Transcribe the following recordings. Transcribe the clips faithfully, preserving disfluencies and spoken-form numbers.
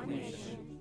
nation.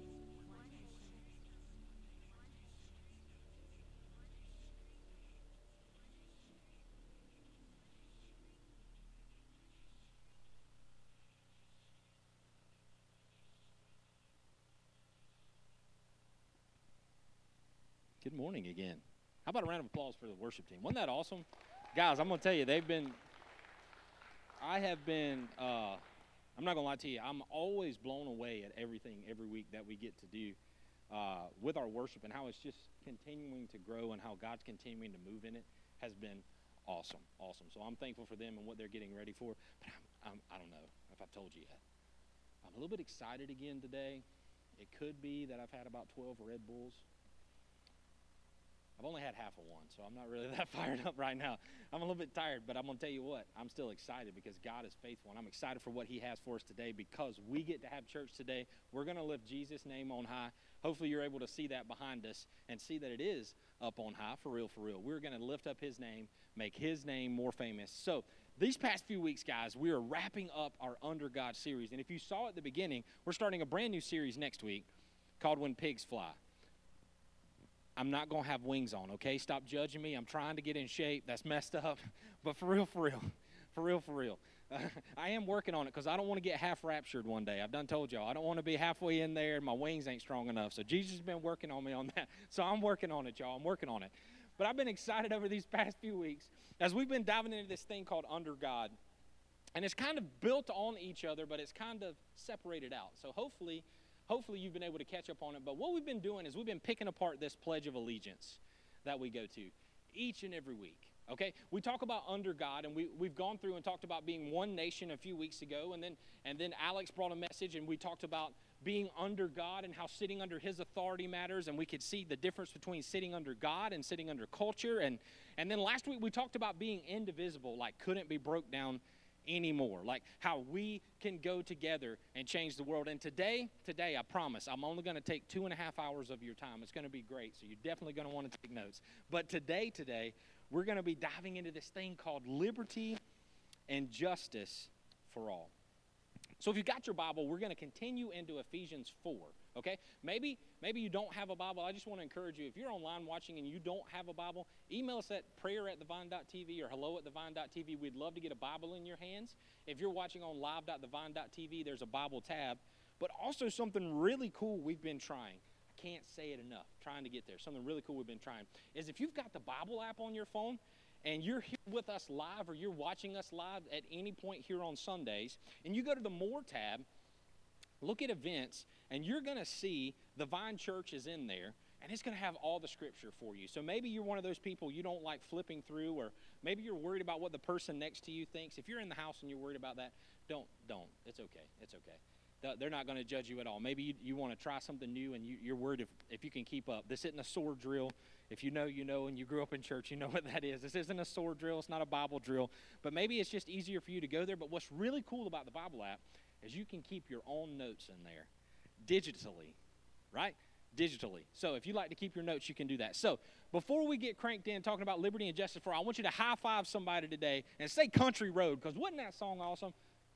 Good morning again. How about a round of applause for the worship team? Wasn't that awesome? Guys, I'm going to tell you, they've been, I have been, uh, I'm not going to lie to you, I'm always blown away at everything every week that we get to do uh, with our worship and how it's just continuing to grow and how God's continuing to move in it has been awesome, awesome. So I'm thankful for them and what they're getting ready for. But I'm, I'm, I don't know if I've told you yet. I'm a little bit excited again today. It could be that I've had about twelve Red Bulls. I've only had half of one, so I'm not really that fired up right now. I'm a little bit tired, but I'm going to tell you what, I'm still excited because God is faithful, and I'm excited for what he has for us today because we get to have church today. We're going to lift Jesus' name on high. Hopefully you're able to see that behind us and see that it is up on high, for real, for real. We're going to lift up his name, make his name more famous. So these past few weeks, guys, we are wrapping up our Under God series, and if you saw at the beginning, we're starting a brand new series next week called When Pigs Fly. I'm not going to have wings on, okay? Stop judging me. I'm trying to get in shape. That's messed up. But for real, for real, for real, for real. Uh, I am working on it because I don't want to get half raptured one day. I've done told y'all. I don't want to be halfway in there and my wings ain't strong enough. So Jesus has been working on me on that. So I'm working on it, y'all. I'm working on it. But I've been excited over these past few weeks as we've been diving into this thing called Under God. And it's kind of built on each other, but it's kind of separated out. So hopefully... Hopefully you've been able to catch up on it. But what we've been doing is we've been picking apart this Pledge of Allegiance that we go to each and every week. Okay? We talk about under God, and we, we've gone through and talked about being one nation a few weeks ago. And then, and then Alex brought a message, and we talked about being under God and how sitting under his authority matters. And we could see the difference between sitting under God and sitting under culture. And, and then last week we talked about being indivisible, like couldn't be broke down anymore, like how we can go together and change the world. And today, today, I promise, I'm only going to take two and a half hours of your time. It's going to be great, so you're definitely going to want to take notes. But today, today, we're going to be diving into this thing called liberty and justice for all. So if you've got your Bible, we're going to continue into Ephesians four, okay? Maybe maybe you don't have a Bible. I just want to encourage you, if you're online watching and you don't have a Bible, email us at prayer at thevine dot t v or hello at thevine dot t v. We'd love to get a Bible in your hands. If you're watching on live dot thevine dot t v, there's a Bible tab. But also something really cool we've been trying. I can't say it enough, trying to get there. Something really cool we've been trying is if you've got the Bible app on your phone, and you're here with us live or you're watching us live at any point here on Sundays, and you go to the More tab, look at events, and you're going to see the Vine Church is in there, and it's going to have all the scripture for you. So maybe you're one of those people you don't like flipping through, or maybe you're worried about what the person next to you thinks. If you're in the house and you're worried about that, don't, don't. It's okay. It's okay. They're not going to judge you at all. Maybe you, you want to try something new, and you, you're worried if, if you can keep up. This isn't a sword drill. If you know, you know, and you grew up in church, you know what that is. This isn't a sword drill. It's not a Bible drill. But maybe it's just easier for you to go there. But what's really cool about the Bible app is you can keep your own notes in there digitally, right? Digitally. So if you like to keep your notes, you can do that. So before we get cranked in talking about liberty and justice for all, I want you to high-five somebody today and say Country Road, because wasn't that song awesome?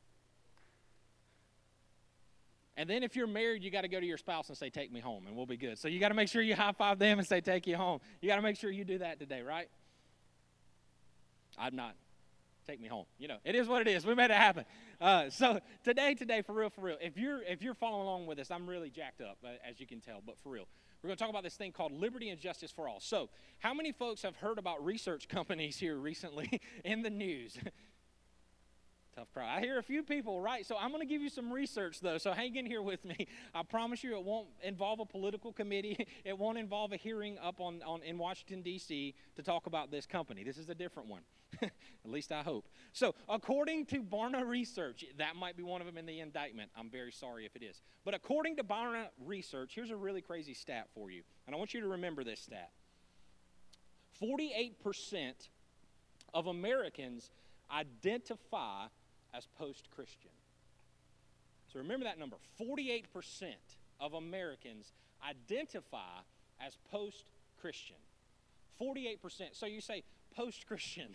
And then if you're married, you got to go to your spouse and say, take me home, and we'll be good. So you got to make sure you high-five them and say, take you home. You got to make sure you do that today, right? I'm not. Take me home. You know, it is what it is. We made it happen. Uh, so today, today, for real, for real, if you're, if you're following along with us, I'm really jacked up, uh, as you can tell, but for real. We're going to talk about this thing called liberty and justice for all. So how many folks have heard about research companies here recently in the news? Tough crowd. I hear a few people, right? So I'm going to give you some research, though, so hang in here with me. I promise you it won't involve a political committee. It won't involve a hearing up on, on in Washington, D C to talk about this company. This is a different one, at least I hope. So according to Barna Research, that might be one of them in the indictment. I'm very sorry if it is. But according to Barna Research, here's a really crazy stat for you, and I want you to remember this stat. forty-eight percent of Americans identify as post-Christian. So remember that number. forty-eight percent of Americans identify as post-Christian. forty-eight percent. So you say post-Christian.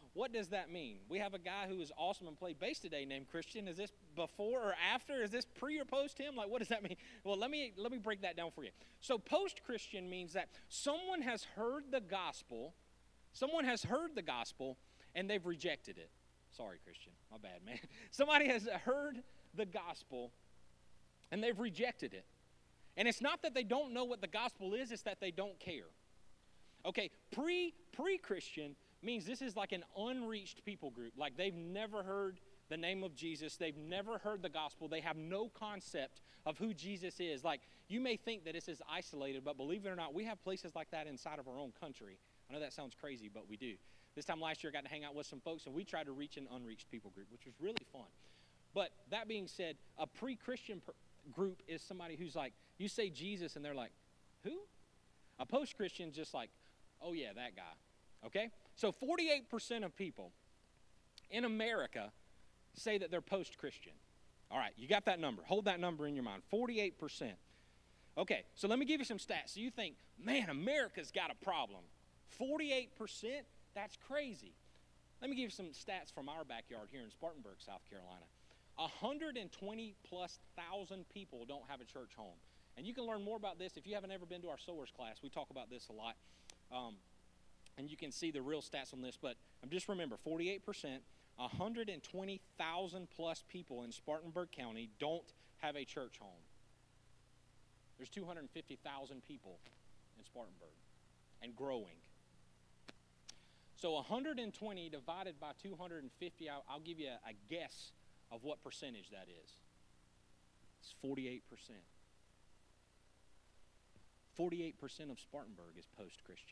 what does that mean? We have a guy who is awesome and played bass today named Christian. Is this before or after? Is this pre or post him? Like, what does that mean? Well, let me let me break that down for you. So post-Christian means that someone has heard the gospel, someone has heard the gospel, and they've rejected it. Sorry, Christian. My bad, man. Somebody has heard the gospel, and they've rejected it. And it's not that they don't know what the gospel is, it's that they don't care. Okay, pre, pre-Christian means this is like an unreached people group. Like they've never heard the name of Jesus. They've never heard the gospel. They have no concept of who Jesus is. Like you may think that this is isolated, but believe it or not, we have places like that inside of our own country. I know that sounds crazy, but we do. This time last year I got to hang out with some folks, and we tried to reach an unreached people group, which was really fun. But that being said, a pre-Christian per- group is somebody who's like, you say Jesus, and they're like, who? A post-Christian just like, oh yeah, that guy. Okay? So forty-eight percent of people in America say that they're post-Christian. All right, you got that number. Hold that number in your mind, forty-eight percent. Okay, so let me give you some stats. So you think, man, America's got a problem. forty-eight percent? That's crazy. Let me give you some stats from our backyard here in Spartanburg, South Carolina. one hundred twenty plus thousand people don't have a church home. And you can learn more about this if you haven't ever been to our sowers class. We talk about this a lot. Um, and you can see the real stats on this. But just remember, forty-eight percent, one hundred twenty thousand plus people in Spartanburg County don't have a church home. There's two hundred fifty thousand people in Spartanburg and growing. So one hundred twenty divided by two hundred fifty, I'll, I'll give you a, a guess of what percentage that is. It's forty-eight percent. forty-eight percent of Spartanburg is post-Christian.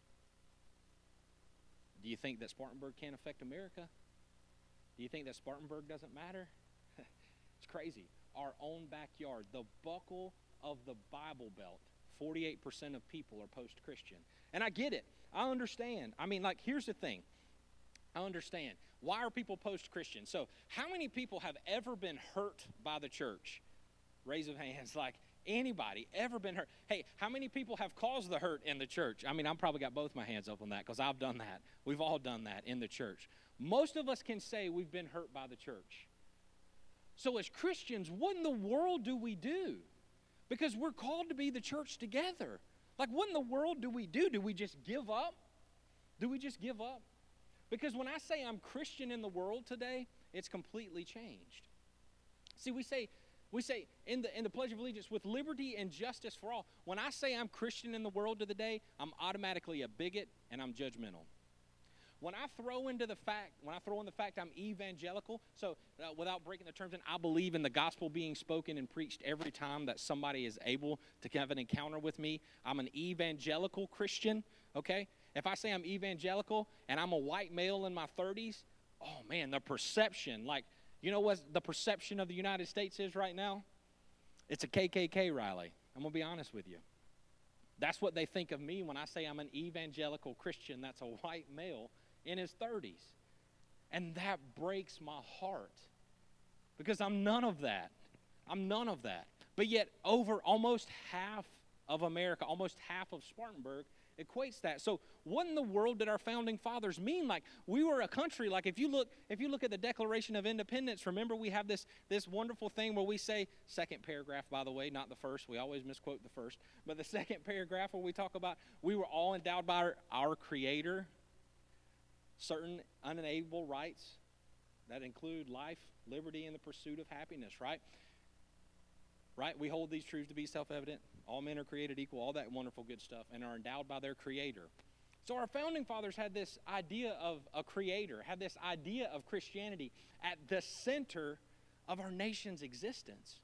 Do you think that Spartanburg can't affect America? Do you think that Spartanburg doesn't matter? It's crazy. Our own backyard, the buckle of the Bible Belt, forty-eight percent of people are post-Christian. And I get it. I understand. I mean, like, here's the thing. I understand. Why are people post-Christian? So how many people have ever been hurt by the church? Raise of hands. Like, anybody ever been hurt? Hey, how many people have caused the hurt in the church? I mean, I've probably got both my hands up on that because I've done that. We've all done that in the church. Most of us can say we've been hurt by the church. So as Christians, what in the world do we do? Because we're called to be the church together. Like, what in the world do we do? Do we just give up? Do we just give up? Because when I say I'm Christian in the world today, it's completely changed. See, we say, we say in the in the Pledge of Allegiance, with liberty and justice for all. When I say I'm Christian in the world today, I'm automatically a bigot and I'm judgmental. When I throw into the fact, when I throw in the fact I'm evangelical, so uh, without breaking the terms, in, I believe in the gospel being spoken and preached every time that somebody is able to have an encounter with me. I'm an evangelical Christian, okay? If I say I'm evangelical and I'm a white male in my thirties, oh man, the perception, like, you know what the perception of the United States is right now? It's a K K K rally. I'm going to be honest with you. That's what they think of me when I say I'm an evangelical Christian that's a white male in his thirties. And that breaks my heart because I'm none of that. I'm none of that. But yet over almost half of America, almost half of Spartanburg equates that. So what in the world did our founding fathers mean? Like, we were a country, like if you look if you look at the Declaration of Independence, remember we have this this wonderful thing where we say, second paragraph, by the way, not the first, we always misquote the first, but the second paragraph where we talk about we were all endowed by our, our Creator certain unalienable rights that include life, liberty, and the pursuit of happiness, right? Right? We hold these truths to be self-evident. All men are created equal, all that wonderful good stuff, and are endowed by their Creator. So our founding fathers had this idea of a Creator, had this idea of Christianity at the center of our nation's existence.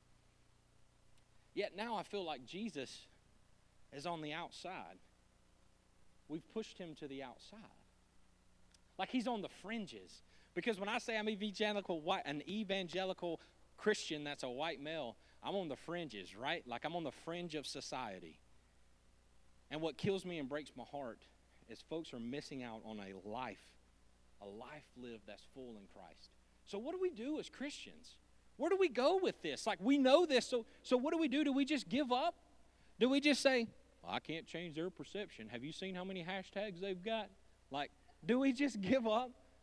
Yet now I feel like Jesus is on the outside. We've pushed him to the outside. Like he's on the fringes. Because when I say I'm evangelical, white, an evangelical Christian that's a white male, I'm on the fringes, right? Like I'm on the fringe of society. And what kills me and breaks my heart is folks are missing out on a life, a life lived that's full in Christ. So what do we do as Christians? Where do we go with this? Like we know this, so, so what do we do? Do we just give up? Do we just say, well, I can't change their perception. Have you seen how many hashtags they've got? Like, do we just give up?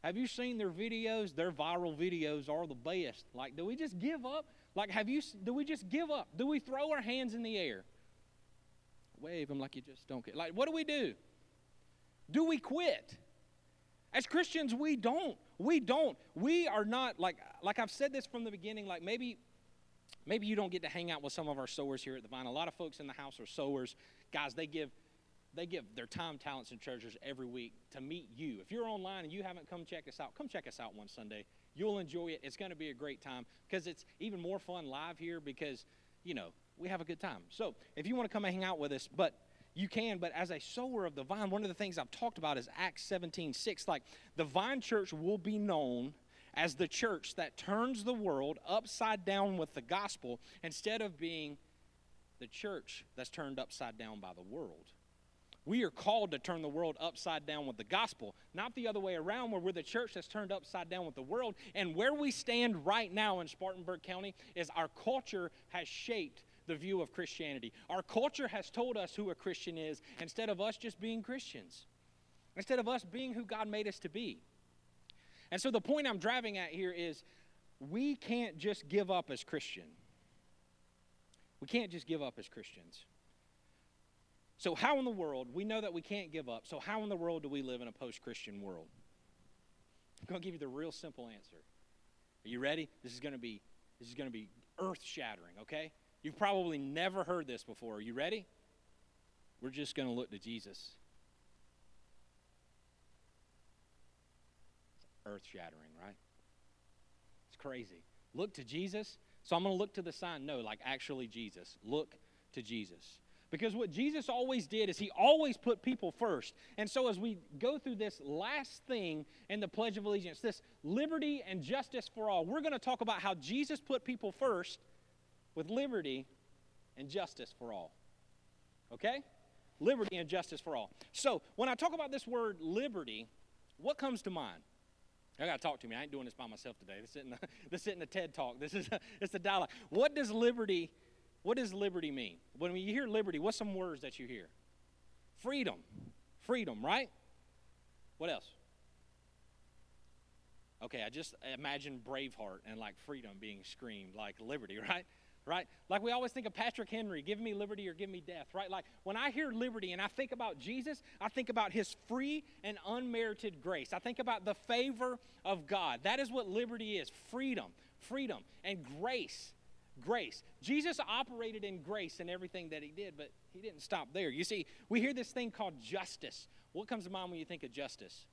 Have you seen their videos? Their viral videos are the best. Like, do we just give up? Like, have you, do we just give up? Do we throw our hands in the air? Wave them like you just don't care. Like, what do we do? Do we quit? As Christians, we don't. We don't. We are not, like, like I've said this from the beginning, like maybe, maybe you don't get to hang out with some of our sowers here at the Vine. A lot of folks in the house are sowers. Guys, they give They give their time, talents, and treasures every week to meet you. If you're online and you haven't come check us out, come check us out one Sunday. You'll enjoy it. It's going to be a great time because it's even more fun live here because, you know, we have a good time. So if you want to come and hang out with us, but you can, but as a sower of the Vine, one of the things I've talked about is Acts seventeen six. Like, the Vine Church will be known as the church that turns the world upside down with the gospel instead of being the church that's turned upside down by the world. We are called to turn the world upside down with the gospel, not the other way around where we're the church that's turned upside down with the world. And where we stand right now in Spartanburg County is our culture has shaped the view of Christianity. Our culture has told us who a Christian is instead of us just being Christians, instead of us being who God made us to be. And so the point I'm driving at here is we can't just give up as Christian. We can't just give up as Christians. So how in the world, we know that we can't give up, so how in the world do we live in a post-Christian world? I'm going to give you the real simple answer. Are you ready? This is going to be, this is going to be earth-shattering, okay? You've probably never heard this before. Are you ready? We're just going to look to Jesus. It's earth-shattering, right? It's crazy. Look to Jesus. So I'm going to look to the sign. No, like actually Jesus. Look to Jesus. Because what Jesus always did is he always put people first. And so as we go through this last thing in the Pledge of Allegiance, this liberty and justice for all, we're going to talk about how Jesus put people first with liberty and justice for all. Okay? Liberty and justice for all. So when I talk about this word liberty, what comes to mind? I got to talk to me. I ain't doing this by myself today. This isn't a, this isn't a TED Talk. This is a, it's a dialogue. What does liberty What does liberty mean? When you hear liberty, what's some words that you hear? Freedom. Freedom, right? What else? Okay, I just imagine Braveheart and like freedom being screamed, like liberty, right? Right? Like we always think of Patrick Henry, give me liberty or give me death, right? Like when I hear liberty and I think about Jesus, I think about his free and unmerited grace. I think about the favor of God. That is what liberty is, freedom, freedom, and grace. Grace. Jesus operated in grace in everything that he did, but he didn't stop there. You see, we hear this thing called justice. What comes to mind when you think of justice?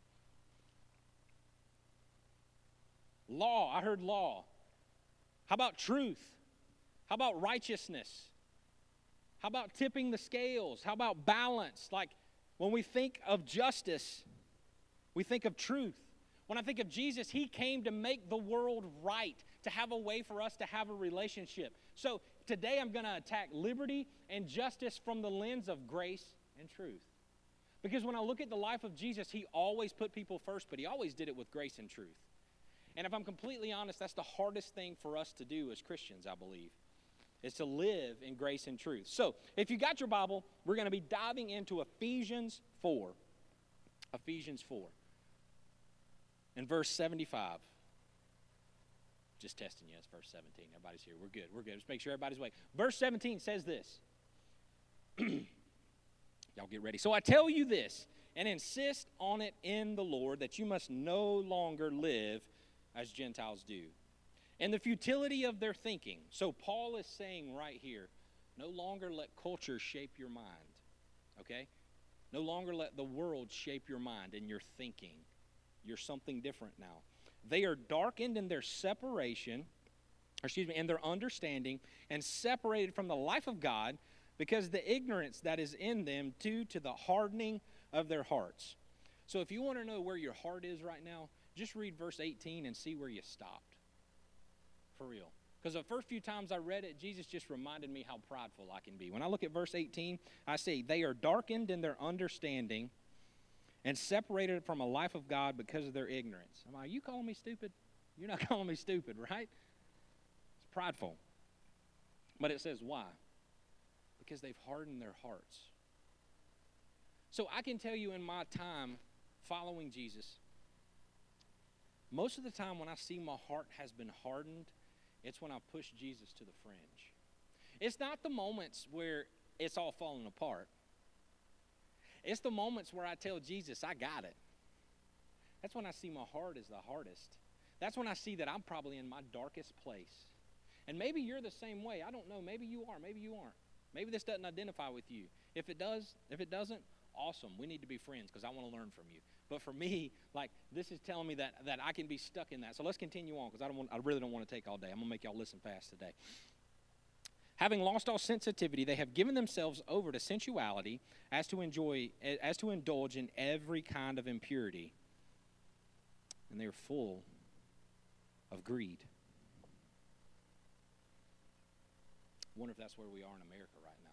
Law. I heard law. How about truth? How about righteousness? How about tipping the scales? How about balance? Like when we think of justice, we think of truth. When I think of Jesus, he came to make the world right, to have a way for us to have a relationship. So today I'm going to attack liberty and justice from the lens of grace and truth. Because when I look at the life of Jesus, he always put people first, but he always did it with grace and truth. And if I'm completely honest, that's the hardest thing for us to do as Christians, I believe, is to live in grace and truth. So if you got your Bible, we're going to be diving into Ephesians four. Ephesians four. In verse seventy-five. Just testing you. It's verse seventeen. Everybody's here. We're good. We're good. Just make sure everybody's awake. Verse seventeen says this. Y'all get ready. So I tell you this, and insist on it in the Lord, that you must no longer live as Gentiles do, in the futility of their thinking. So Paul is saying right here, no longer let culture shape your mind. Okay? No longer let the world shape your mind and your thinking. You're something different now. They are darkened in their separation, or excuse me, in their understanding, and separated from the life of God because the ignorance that is in them due to the hardening of their hearts. So if you want to know where your heart is right now, just read verse eighteen and see where you stopped. For real. Because the first few times I read it, Jesus just reminded me how prideful I can be. When I look at verse eighteen, I see they are darkened in their understanding and separated from a life of God because of their ignorance. Am I, are you calling me stupid? You're not calling me stupid, right? It's prideful. But it says why? Because they've hardened their hearts. So I can tell you in my time following Jesus, Most of the time when I see my heart has been hardened, it's when I push Jesus to the fringe. It's not the moments where it's all falling apart. It's the moments where I tell Jesus, I got it. That's when I see my heart is the hardest. That's when I see that I'm probably in my darkest place. And maybe you're the same way. I don't know. Maybe you are. Maybe you aren't. Maybe this doesn't identify with you. If it does, if it doesn't, awesome. We need to be friends because I want to learn from you. But for me, like, this is telling me that, that I can be stuck in that. So let's continue on because I don't want, I really don't want to take all day. I'm going to make y'all listen fast today. Having lost all sensitivity, they have given themselves over to sensuality as to enjoy, as to indulge in every kind of impurity. And they are full of greed. I wonder if that's where we are in America right now.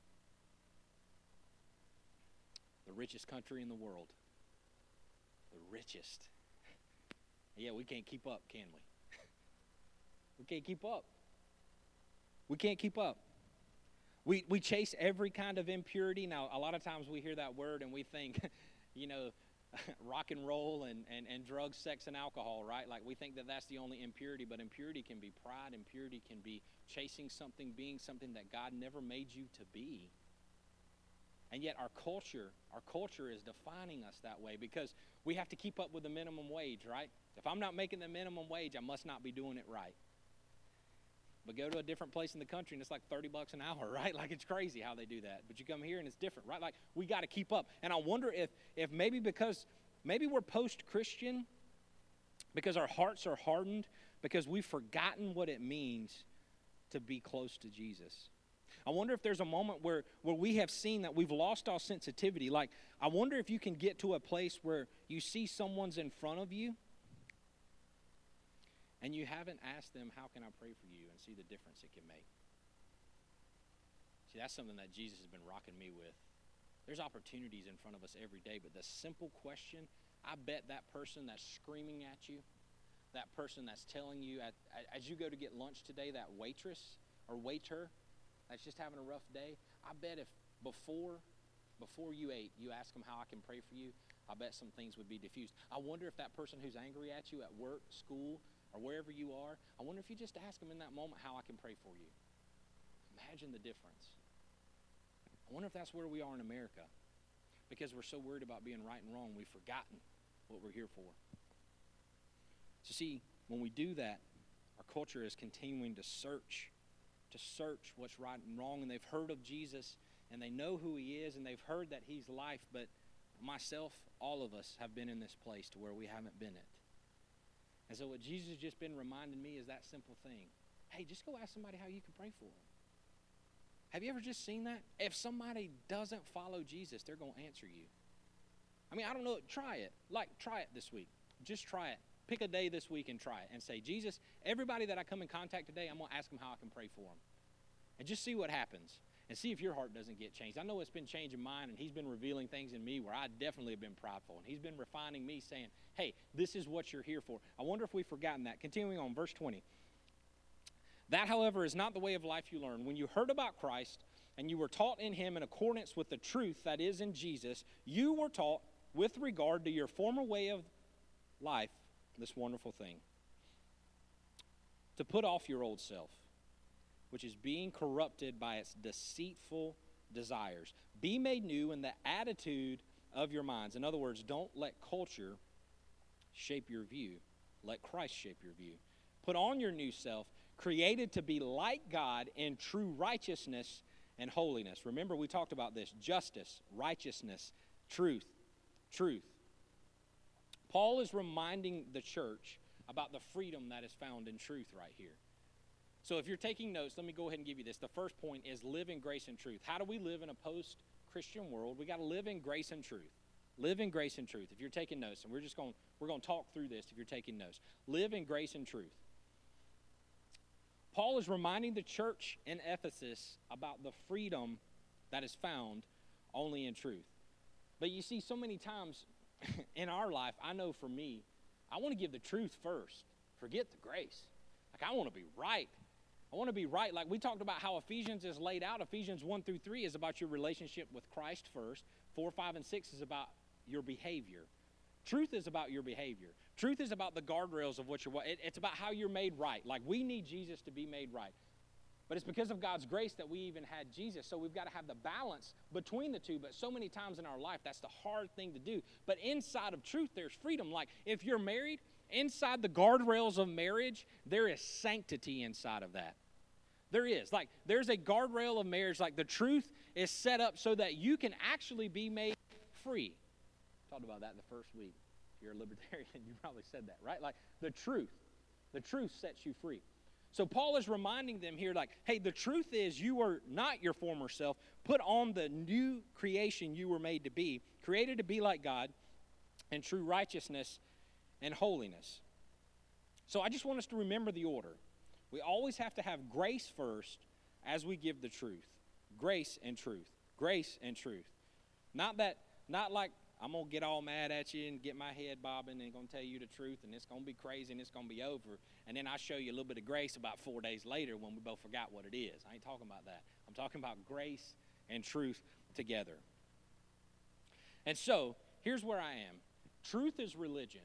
The richest country in the world. The richest. Yeah, we can't keep up, can we? We can't keep up. We can't keep up. We we chase every kind of impurity. Now, a lot of times we hear that word and we think, you know, rock and roll and, and, and drugs, sex, and alcohol, right? Like we think that that's the only impurity, but impurity can be pride. Impurity can be chasing something, being something that God never made you to be. And yet our culture, our culture is defining us that way because we have to keep up with the minimum wage, right? If I'm not making the minimum wage, I must not be doing it right. But go to a different place in the country and it's like thirty bucks an hour, right? Like it's crazy how they do that. But you come here and it's different, right? Like we got to keep up. And I wonder if if maybe because maybe we're post-Christian because our hearts are hardened because we've forgotten what it means to be close to Jesus. I wonder if there's a moment where, where we have seen that we've lost all sensitivity. Like, I wonder if you can get to a place where you see someone's in front of you and you haven't asked them, how can I pray for you, and see the difference it can make. See, that's something that Jesus has been rocking me with. There's opportunities in front of us every day, but the simple question, I bet that person that's screaming at you, that person that's telling you, at, as you go to get lunch today, that waitress or waiter that's just having a rough day, I bet if before before you ate, you ask them how I can pray for you, I bet some things would be diffused. I wonder if that person who's angry at you at work, school, or wherever you are, I wonder if you just ask them in that moment how I can pray for you. Imagine the difference. I wonder if that's where we are in America because we're so worried about being right and wrong, we've forgotten what we're here for. So see, when we do that, our culture is continuing to search to search what's right and wrong, and they've heard of Jesus and they know who he is and they've heard that he's life, but myself, all of us have been in this place to where we haven't been it. And so what Jesus has just been reminding me is that simple thing. Hey, just go ask somebody how you can pray for them. Have you ever just seen that? If somebody doesn't follow Jesus, they're going to answer you. I mean, I don't know. Try it. Like, try it this week. Just try it. Pick a day this week and try it and say, Jesus, everybody that I come in contact today, I'm going to ask them how I can pray for them. And just see what happens and see if your heart doesn't get changed. I know it's been changing mine, and he's been revealing things in me where I definitely have been prideful. And he's been refining me, saying, hey, this is what you're here for. I wonder if we've forgotten that. Continuing on, verse twenty. That, however, is not the way of life you learn. When you heard about Christ and you were taught in him in accordance with the truth that is in Jesus, you were taught with regard to your former way of life, this wonderful thing, to put off your old self, which is being corrupted by its deceitful desires. Be made new in the attitude of your minds. In other words, don't let culture shape your view. Let Christ shape your view. Put on your new self, created to be like God in true righteousness and holiness. Remember, we talked about this. Justice, righteousness, truth, truth. Paul is reminding the church about the freedom that is found in truth right here. So if you're taking notes, let me go ahead and give you this. The first point is live in grace and truth. How do we live in a post-Christian world? We got to live in grace and truth. Live in grace and truth. If you're taking notes, and we're just going, we're going to talk through this if you're taking notes. Live in grace and truth. Paul is reminding the church in Ephesus about the freedom that is found only in truth. But you see, so many times in our life, I know for me, I want to give the truth first. Forget the grace. Like, I want to be right. I want to be right. Like we talked about how Ephesians is laid out. Ephesians one through three is about your relationship with Christ first. four, five, and six is about your behavior. Truth is about your behavior. Truth is about the guardrails of what you're, it, it's about how you're made right. Like, we need Jesus to be made right. But it's because of God's grace that we even had Jesus. So we've got to have the balance between the two. But so many times in our life, that's the hard thing to do. But inside of truth, there's freedom. Like, if you're married, inside the guardrails of marriage, there is sanctity inside of that. There is. Like, there's a guardrail of marriage. Like, the truth is set up so that you can actually be made free. Talked about that in the first week. If you're a libertarian, you probably said that, right? Like, the truth. The truth sets you free. So Paul is reminding them here, like, hey, the truth is you are not your former self. Put on the new creation you were made to be, created to be like God in true righteousness and holiness. So I just want us to remember the order. We always have to have grace first as we give the truth. Grace and truth. Grace and truth. Not that, not like I'm going to get all mad at you and get my head bobbing and going to tell you the truth and it's going to be crazy and it's going to be over. And then I show you a little bit of grace about four days later when we both forgot what it is. I ain't talking about that. I'm talking about grace and truth together. And so, here's where I am. Truth is religion.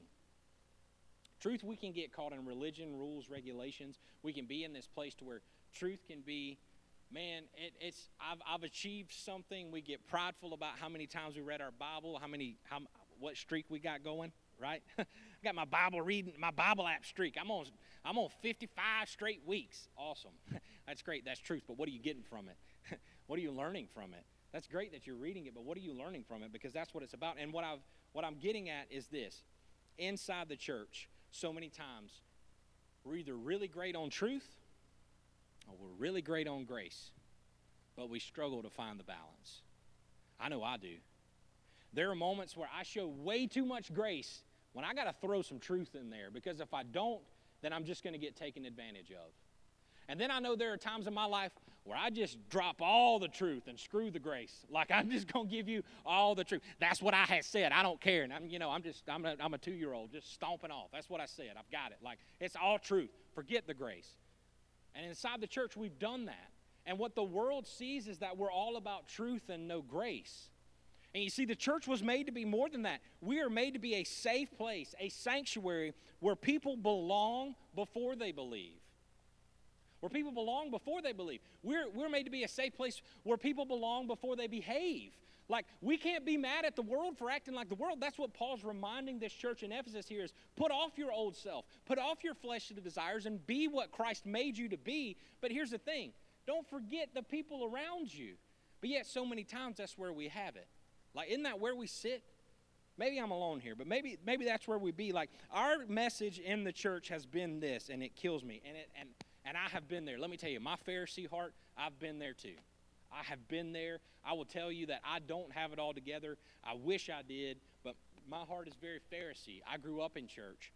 Truth, we can get caught in religion, rules, regulations. We can be in this place to where truth can be, man, it, it's I've, I've achieved something. We get prideful about how many times we read our Bible, how many, how what streak we got going, right? I got my Bible reading, my Bible app streak. I'm on, I'm on fifty-five straight weeks. Awesome. That's great. That's truth. But what are you getting from it? What are you learning from it? That's great that you're reading it, but what are you learning from it? Because that's what it's about. And what I've, what I'm getting at is this. Inside the church, so many times, we're either really great on truth or we're really great on grace, but we struggle to find the balance. I know I do. There are moments where I show way too much grace when I got to throw some truth in there, because if I don't, then I'm just going to get taken advantage of. And then I know there are times in my life where I just drop all the truth and screw the grace. Like, I'm just going to give you all the truth. That's what I had said. I don't care. And I'm, you know, I'm just, I'm a, I'm a two-year-old just stomping off. That's what I said. I've got it. Like, it's all truth. Forget the grace. And inside the church, we've done that. And what the world sees is that we're all about truth and no grace. And you see, the church was made to be more than that. We are made to be a safe place, a sanctuary where people belong before they believe. Where people belong before they believe. We're, we're made to be a safe place where people belong before they behave. Like, we can't be mad at the world for acting like the world. That's what Paul's reminding this church in Ephesus here is, put off your old self. Put off your fleshly desires and be what Christ made you to be. But here's the thing. Don't forget the people around you. But yet so many times that's where we have it. Like, isn't that where we sit? Maybe I'm alone here, but maybe maybe that's where we be. Like, our message in the church has been this, and it kills me. And it and and I have been there. Let me tell you, my Pharisee heart, I've been there too. I have been there. I will tell you that I don't have it all together. I wish I did, but my heart is very Pharisee. I grew up in church.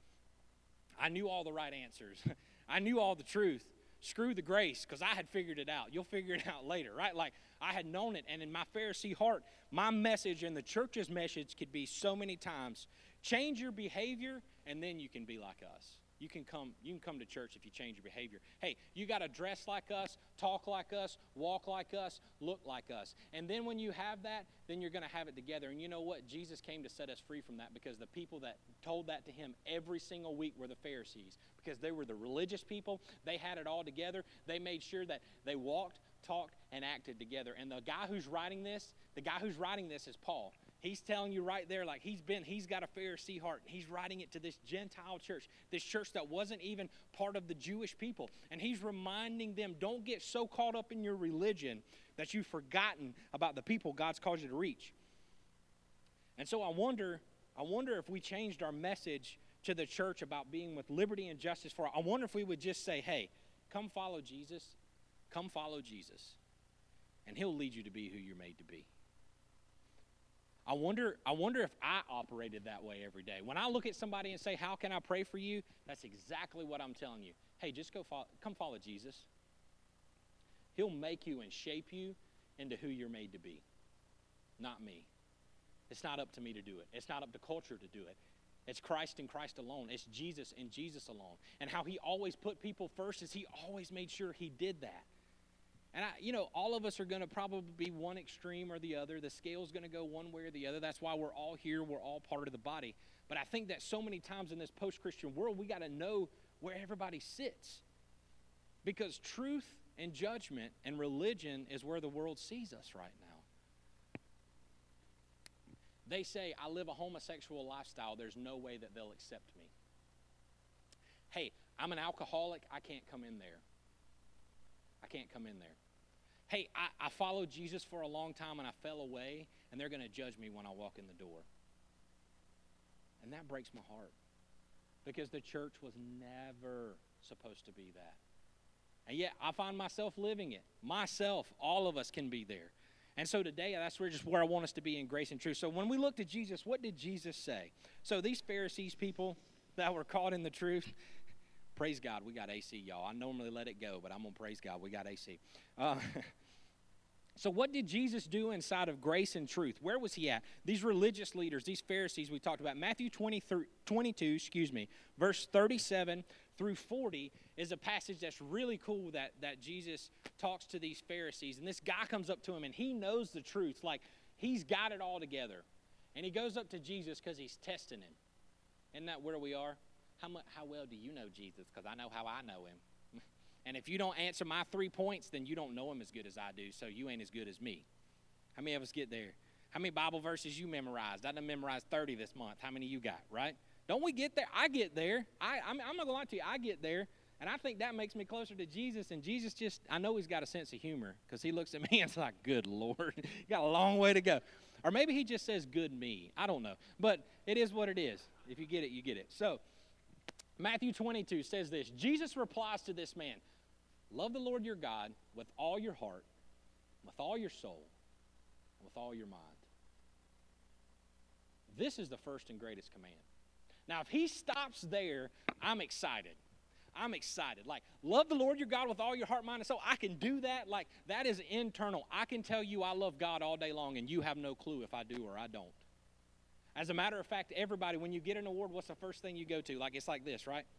I knew all the right answers. I knew all the truth. Screw the grace, because I had figured it out. You'll figure it out later, right? Like, I had known it, and in my Pharisee heart, my message and the church's message could be so many times, change your behavior, and then you can be like us. You can come, you can come to church if you change your behavior. Hey, you got to dress like us, talk like us, walk like us, look like us. And then when you have that, then you're going to have it together. And you know what? Jesus came to set us free from that, because the people that told that to him every single week were the Pharisees, because they were the religious people. They had it all together. They made sure that they walked, talked, and acted together. And the guy who's writing this, the guy who's writing this is Paul. He's telling you right there, like, he's been, he's got a Pharisee heart. He's writing it to this Gentile church, this church that wasn't even part of the Jewish people. And he's reminding them, don't get so caught up in your religion that you've forgotten about the people God's called you to reach. And so I wonder, I wonder if we changed our message to the church about being with liberty and justice for all. I wonder if we would just say, hey, come follow Jesus. Come follow Jesus. And he'll lead you to be who you're made to be. I wonder, I wonder if I operated that way every day. When I look at somebody and say, how can I pray for you? That's exactly what I'm telling you. Hey, just go follow, come follow Jesus. He'll make you and shape you into who you're made to be, not me. It's not up to me to do it. It's not up to culture to do it. It's Christ and Christ alone. It's Jesus and Jesus alone. And how he always put people first is he always made sure he did that. And, I, you know, all of us are going to probably be one extreme or the other. The scale's going to go one way or the other. That's why we're all here. We're all part of the body. But I think that so many times in this post-Christian world, we got to know where everybody sits. Because truth and judgment and religion is where the world sees us right now. They say, I live a homosexual lifestyle. There's no way that they'll accept me. Hey, I'm an alcoholic. I can't come in there. I can't come in there. Hey, I, I followed Jesus for a long time and I fell away, and they're going to judge me when I walk in the door. And that breaks my heart, because the church was never supposed to be that. And yet I find myself living it. Myself, all of us can be there. And so today, that's where just where I want us to be in grace and truth. So when we looked at Jesus, what did Jesus say? So these Pharisees people that were caught in the truth, praise God, we got A C, y'all. I normally let it go, but I'm going to praise God, we got A C. Uh, so what did Jesus do inside of grace and truth? Where was he at? These religious leaders, these Pharisees we talked about, Matthew twenty-two, excuse me, verse thirty-seven through forty is a passage that's really cool that, that Jesus talks to these Pharisees. And this guy comes up to him, and he knows the truth. Like, he's got it all together. And he goes up to Jesus because he's testing him. Isn't that where we are? How much, how well do you know Jesus? Because I know how I know him. And if you don't answer my three points, then you don't know him as good as I do, so you ain't as good as me. How many of us get there? How many Bible verses you memorized? I done memorized thirty this month. How many you got, right? Don't we get there? I get there. I, I'm, I'm not going to lie to you. I get there, and I think that makes me closer to Jesus, and Jesus just, I know he's got a sense of humor, because he looks at me and it's like, good Lord, you got a long way to go. Or maybe he just says, good me. I don't know. But it is what it is. If you get it, you get it. So Matthew twenty-two says this. Jesus replies to this man, love the Lord your God with all your heart, with all your soul, and with all your mind. This is the first and greatest command. Now, if he stops there, I'm excited. I'm excited. Like, love the Lord your God with all your heart, mind, and soul. I can do that. Like, that is internal. I can tell you I love God all day long, and you have no clue if I do or I don't. As a matter of fact, everybody, when you get an award, what's the first thing you go to? Like, it's like this, right?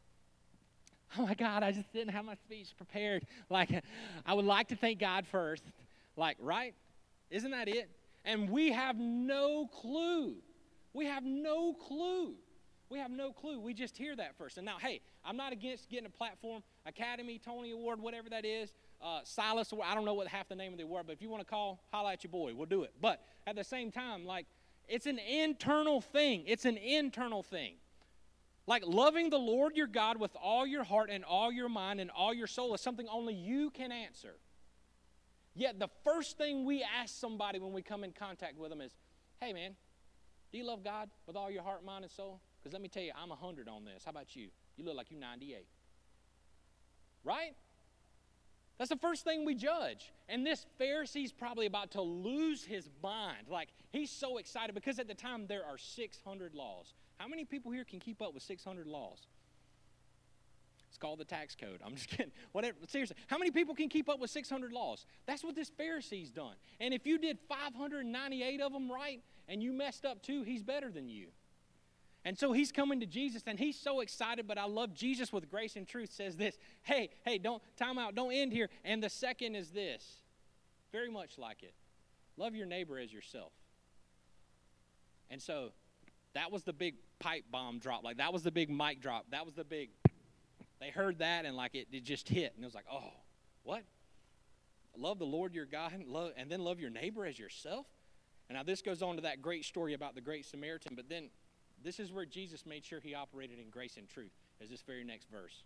Oh, my God, I just didn't have my speech prepared. Like, I would like to thank God first. Like, right? Isn't that it? And we have no clue. We have no clue. We have no clue. We just hear that first. And now, hey, I'm not against getting a platform, Academy, Tony Award, whatever that is, uh, Silas Award. I don't know what half the name of the award, but if you want to call, holla at your boy. We'll do it. But at the same time, like, it's an internal thing. It's an internal thing. Like, loving the Lord your God with all your heart and all your mind and all your soul is something only you can answer. Yet the first thing we ask somebody when we come in contact with them is, hey, man, do you love God with all your heart, mind, and soul? Because let me tell you, I'm one hundred on this. How about you? You look like you're ninety-eight. Right? That's the first thing we judge. And this Pharisee's probably about to lose his mind. Like, he's so excited because at the time there are six hundred laws. How many people here can keep up with six hundred laws? It's called the tax code. I'm just kidding. Whatever. Seriously, how many people can keep up with six hundred laws? That's what this Pharisee's done. And if you did five hundred ninety-eight of them right and you messed up two, he's better than you. And so he's coming to Jesus, and he's so excited, but I love Jesus with grace and truth says this, hey, hey, don't, time out, don't end here. And the second is this, very much like it. Love your neighbor as yourself. And so that was the big pipe bomb drop. Like, that was the big mic drop. That was the big, they heard that, and like it, it just hit. And it was like, oh, what? Love the Lord your God, love, and then love your neighbor as yourself? And now this goes on to that great story about the Great Samaritan, but then this is where Jesus made sure he operated in grace and truth, is this very next verse.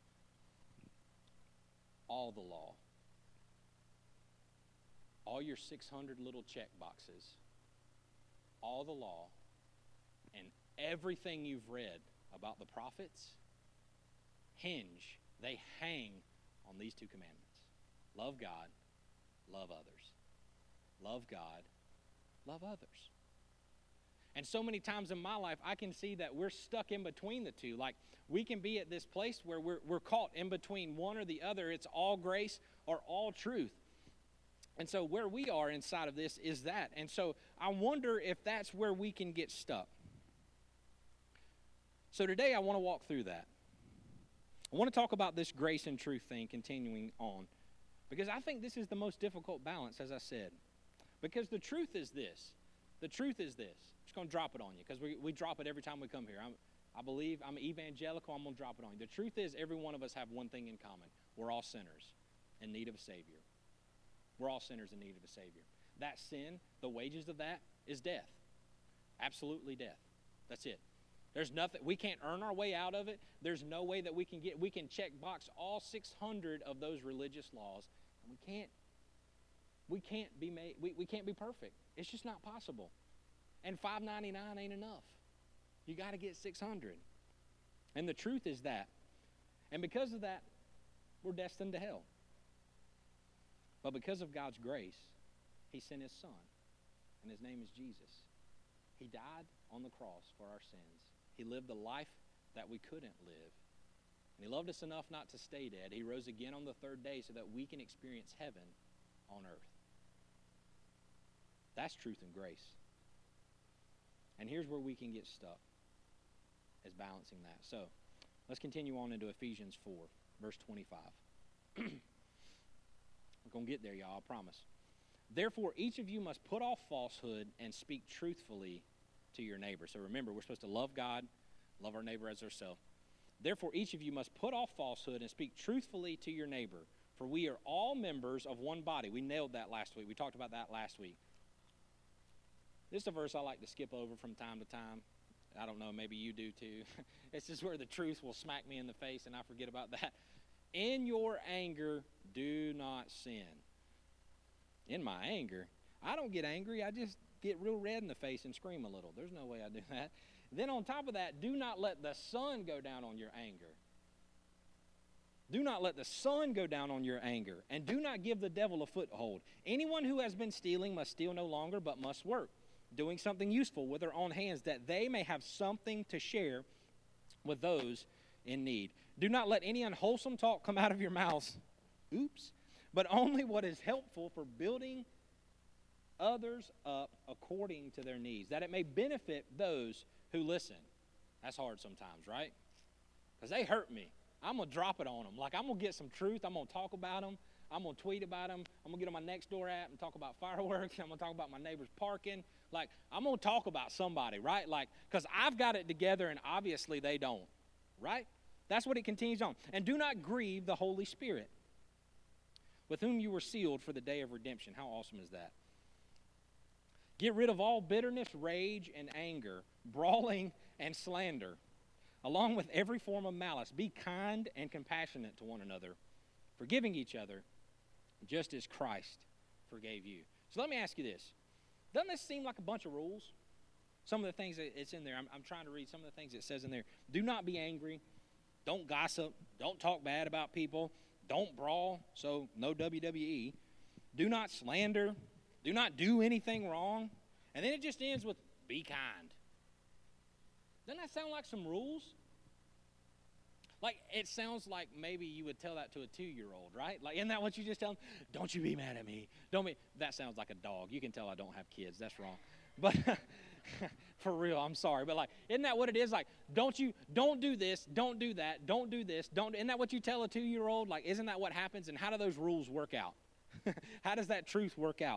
All the law, all your six hundred little check boxes, all the law, and everything you've read about the prophets hinge, they hang on these two commandments. Love God, love others. Love God, love others. And so many times in my life, I can see that we're stuck in between the two. Like, we can be at this place where we're, we're caught in between one or the other. It's all grace or all truth. And so where we are inside of this is that. And so I wonder if that's where we can get stuck. So today I want to walk through that. I want to talk about this grace and truth thing continuing on. Because I think this is the most difficult balance, as I said. Because the truth is this. The truth is this. I'm just going to drop it on you because we, we drop it every time we come here. I'm, I believe I'm evangelical. I'm going to drop it on you. The truth is every one of us have one thing in common. We're all sinners in need of a Savior. We're all sinners in need of a Savior. That sin, the wages of that is death. Absolutely death. That's it. There's nothing, we can't earn our way out of it. There's no way that we can get, we can check box all six hundred of those religious laws. And we can't, we can't be made, we, we can't be perfect. It's just not possible. And five ninety-nine ain't enough. You got to get six hundred. And the truth is that. And because of that, we're destined to hell. But because of God's grace, He sent His Son. And His name is Jesus. He died on the cross for our sins. He lived the life that we couldn't live. And He loved us enough not to stay dead. He rose again on the third day so that we can experience heaven on earth. That's truth and grace. And here's where we can get stuck, is balancing that. So let's continue on into Ephesians four, verse twenty-five. We're going to get there, y'all, I promise. Therefore, each of you must put off falsehood and speak truthfully to your neighbor. So remember, we're supposed to love God, love our neighbor as ourselves. Therefore, each of you must put off falsehood and speak truthfully to your neighbor, for we are all members of one body. We nailed that last week. We talked about that last week. This is a verse I like to skip over from time to time. I don't know, maybe you do too. It's just where the truth will smack me in the face and I forget about that. In your anger, do not sin. In my anger, I don't get angry. I just get real red in the face and scream a little. There's no way I do that. Then on top of that, do not let the sun go down on your anger. Do not let the sun go down on your anger, and do not give the devil a foothold. Anyone who has been stealing must steal no longer, but must work, doing something useful with their own hands, that they may have something to share with those in need. Do not let any unwholesome talk come out of your mouths, oops, but only what is helpful for building others up according to their needs, that it may benefit those who listen. That's hard sometimes, right? Because they hurt me. I'm going to drop it on them. Like, I'm going to get some truth. I'm going to talk about them. I'm going to tweet about them. I'm going to get on my Nextdoor app and talk about fireworks. I'm going to talk about my neighbor's parking. Like, I'm going to talk about somebody, right? Like, because I've got it together and obviously they don't, right? That's what it continues on. And do not grieve the Holy Spirit, with whom you were sealed for the day of redemption. How awesome is that? Get rid of all bitterness, rage, and anger, brawling, and slander, along with every form of malice. Be kind and compassionate to one another, forgiving each other, just as Christ forgave you. So let me ask you this. Doesn't this seem like a bunch of rules? Some of the things that it's in there, I'm, I'm trying to read some of the things it says in there. Do not be angry. Don't gossip. Don't talk bad about people. Don't brawl, so no W W E. Do not slander. Do not do anything wrong. And then it just ends with be kind. Doesn't that sound like some rules? Like, it sounds like maybe you would tell that to a two-year-old, right? Like, isn't that what you just tell them? Don't you be mad at me. Don't be. That sounds like a dog. You can tell I don't have kids. That's wrong. But for real, I'm sorry. But, like, isn't that what it is? Like, don't you, don't do this, don't do that, don't do this, don't. Isn't that what you tell a two-year-old? Like, isn't that what happens? And how do those rules work out? How does that truth work out?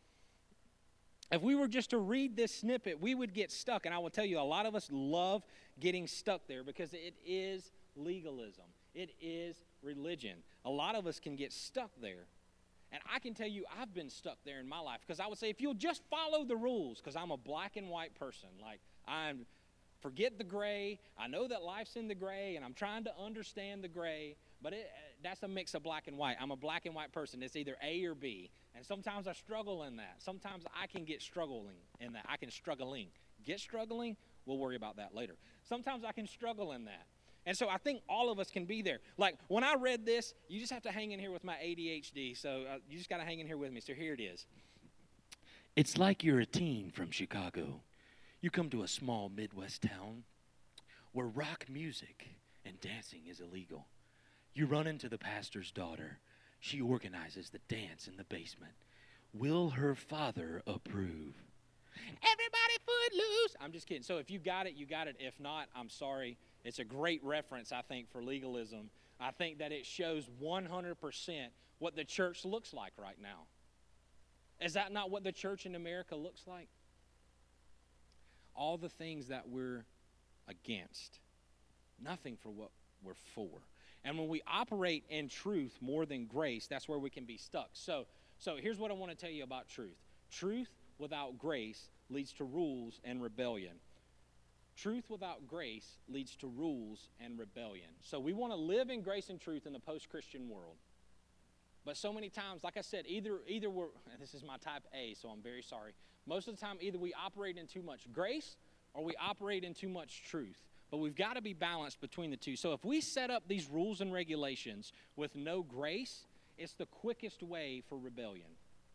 If we were just to read this snippet, we would get stuck. And I will tell you, a lot of us love getting stuck there because it is legalism. It is religion. A lot of us can get stuck there. And I can tell you, I've been stuck there in my life because I would say, if you'll just follow the rules, because I'm a black and white person, like I'm, forget the gray. I know that life's in the gray, and I'm trying to understand the gray, but it, that's a mix of black and white. I'm a black and white person. It's either A or B. And sometimes I struggle in that. Sometimes I can get struggling in that. I can struggling. Get struggling? We'll worry about that later. Sometimes I can struggle in that. And so I think all of us can be there. Like, when I read this, you just have to hang in here with my A D H D. So uh, you just got to hang in here with me. So here it is. It's like you're a teen from Chicago. You come to a small Midwest town where rock music and dancing is illegal. You run into the pastor's daughter. She organizes the dance in the basement. Will her father approve? Everybody foot loose. I'm just kidding. So if you got it, you got it. If not, I'm sorry. It's a great reference, I think, for legalism. I think that it shows one hundred percent what the church looks like right now. Is that not what the church in America looks like? All the things that we're against, nothing for what we're for. And when we operate in truth more than grace, that's where we can be stuck. So, so here's what I want to tell you about truth. Truth without grace leads to rules and rebellion. Truth without grace leads to rules and rebellion. So we want to live in grace and truth in the post-Christian world. But so many times, like I said, either either we're, and this is my type A, so I'm very sorry. Most of the time, either we operate in too much grace or we operate in too much truth. But we've got to be balanced between the two. So if we set up these rules and regulations with no grace, it's the quickest way for rebellion.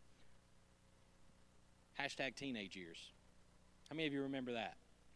Hashtag teenage years. How many of you remember that?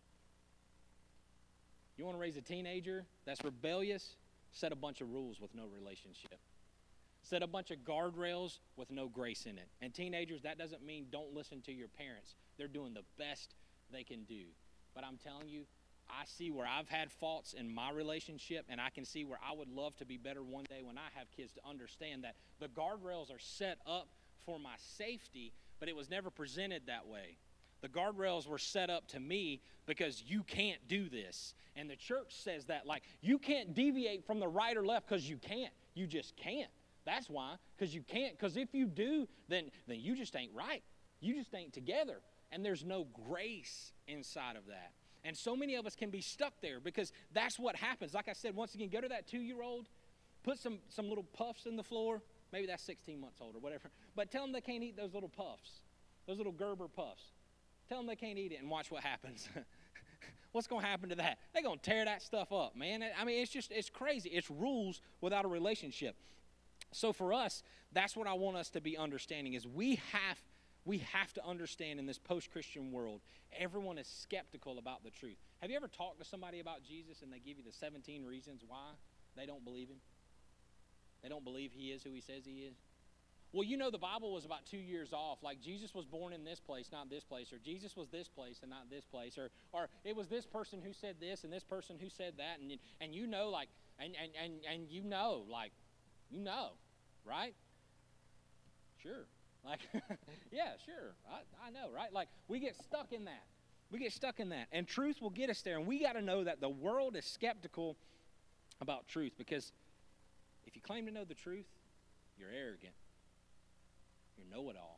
You want to raise a teenager that's rebellious? Set a bunch of rules with no relationship. Set a bunch of guardrails with no grace in it. And teenagers, that doesn't mean don't listen to your parents. They're doing the best they can do. But I'm telling you, I see where I've had faults in my relationship, and I can see where I would love to be better one day when I have kids, to understand that the guardrails are set up for my safety, but it was never presented that way. The guardrails were set up to me because you can't do this. And the church says that, like, you can't deviate from the right or left because you can't. You just can't. That's why, because you can't. Because if you do, then, then you just ain't right. You just ain't together. And there's no grace inside of that. And so many of us can be stuck there because that's what happens. Like I said, once again, go to that two-year-old, put some, some little puffs in the floor. Maybe that's sixteen months old or whatever. But tell them they can't eat those little puffs, those little Gerber puffs. Tell them they can't eat it and watch what happens. What's going to happen to that? They're going to tear that stuff up, man. I mean, it's just, it's crazy. It's rules without a relationship. So for us, that's what I want us to be understanding is we have We have to understand in this post-Christian world, everyone is skeptical about the truth. Have you ever talked to somebody about Jesus and they give you the seventeen reasons why they don't believe him? They don't believe he is who he says he is? Well, you know the Bible was about two years off. Like Jesus was born in this place, not this place. Or Jesus was this place and not this place. Or or it was this person who said this and this person who said that. And, and you know, like, and, and, and, and you know, like, you know, right? Sure. Like, yeah, sure, I, I know, right? Like, we get stuck in that. We get stuck in that. And truth will get us there. And we got to know that the world is skeptical about truth, because if you claim to know the truth, you're arrogant. You're know-it-all.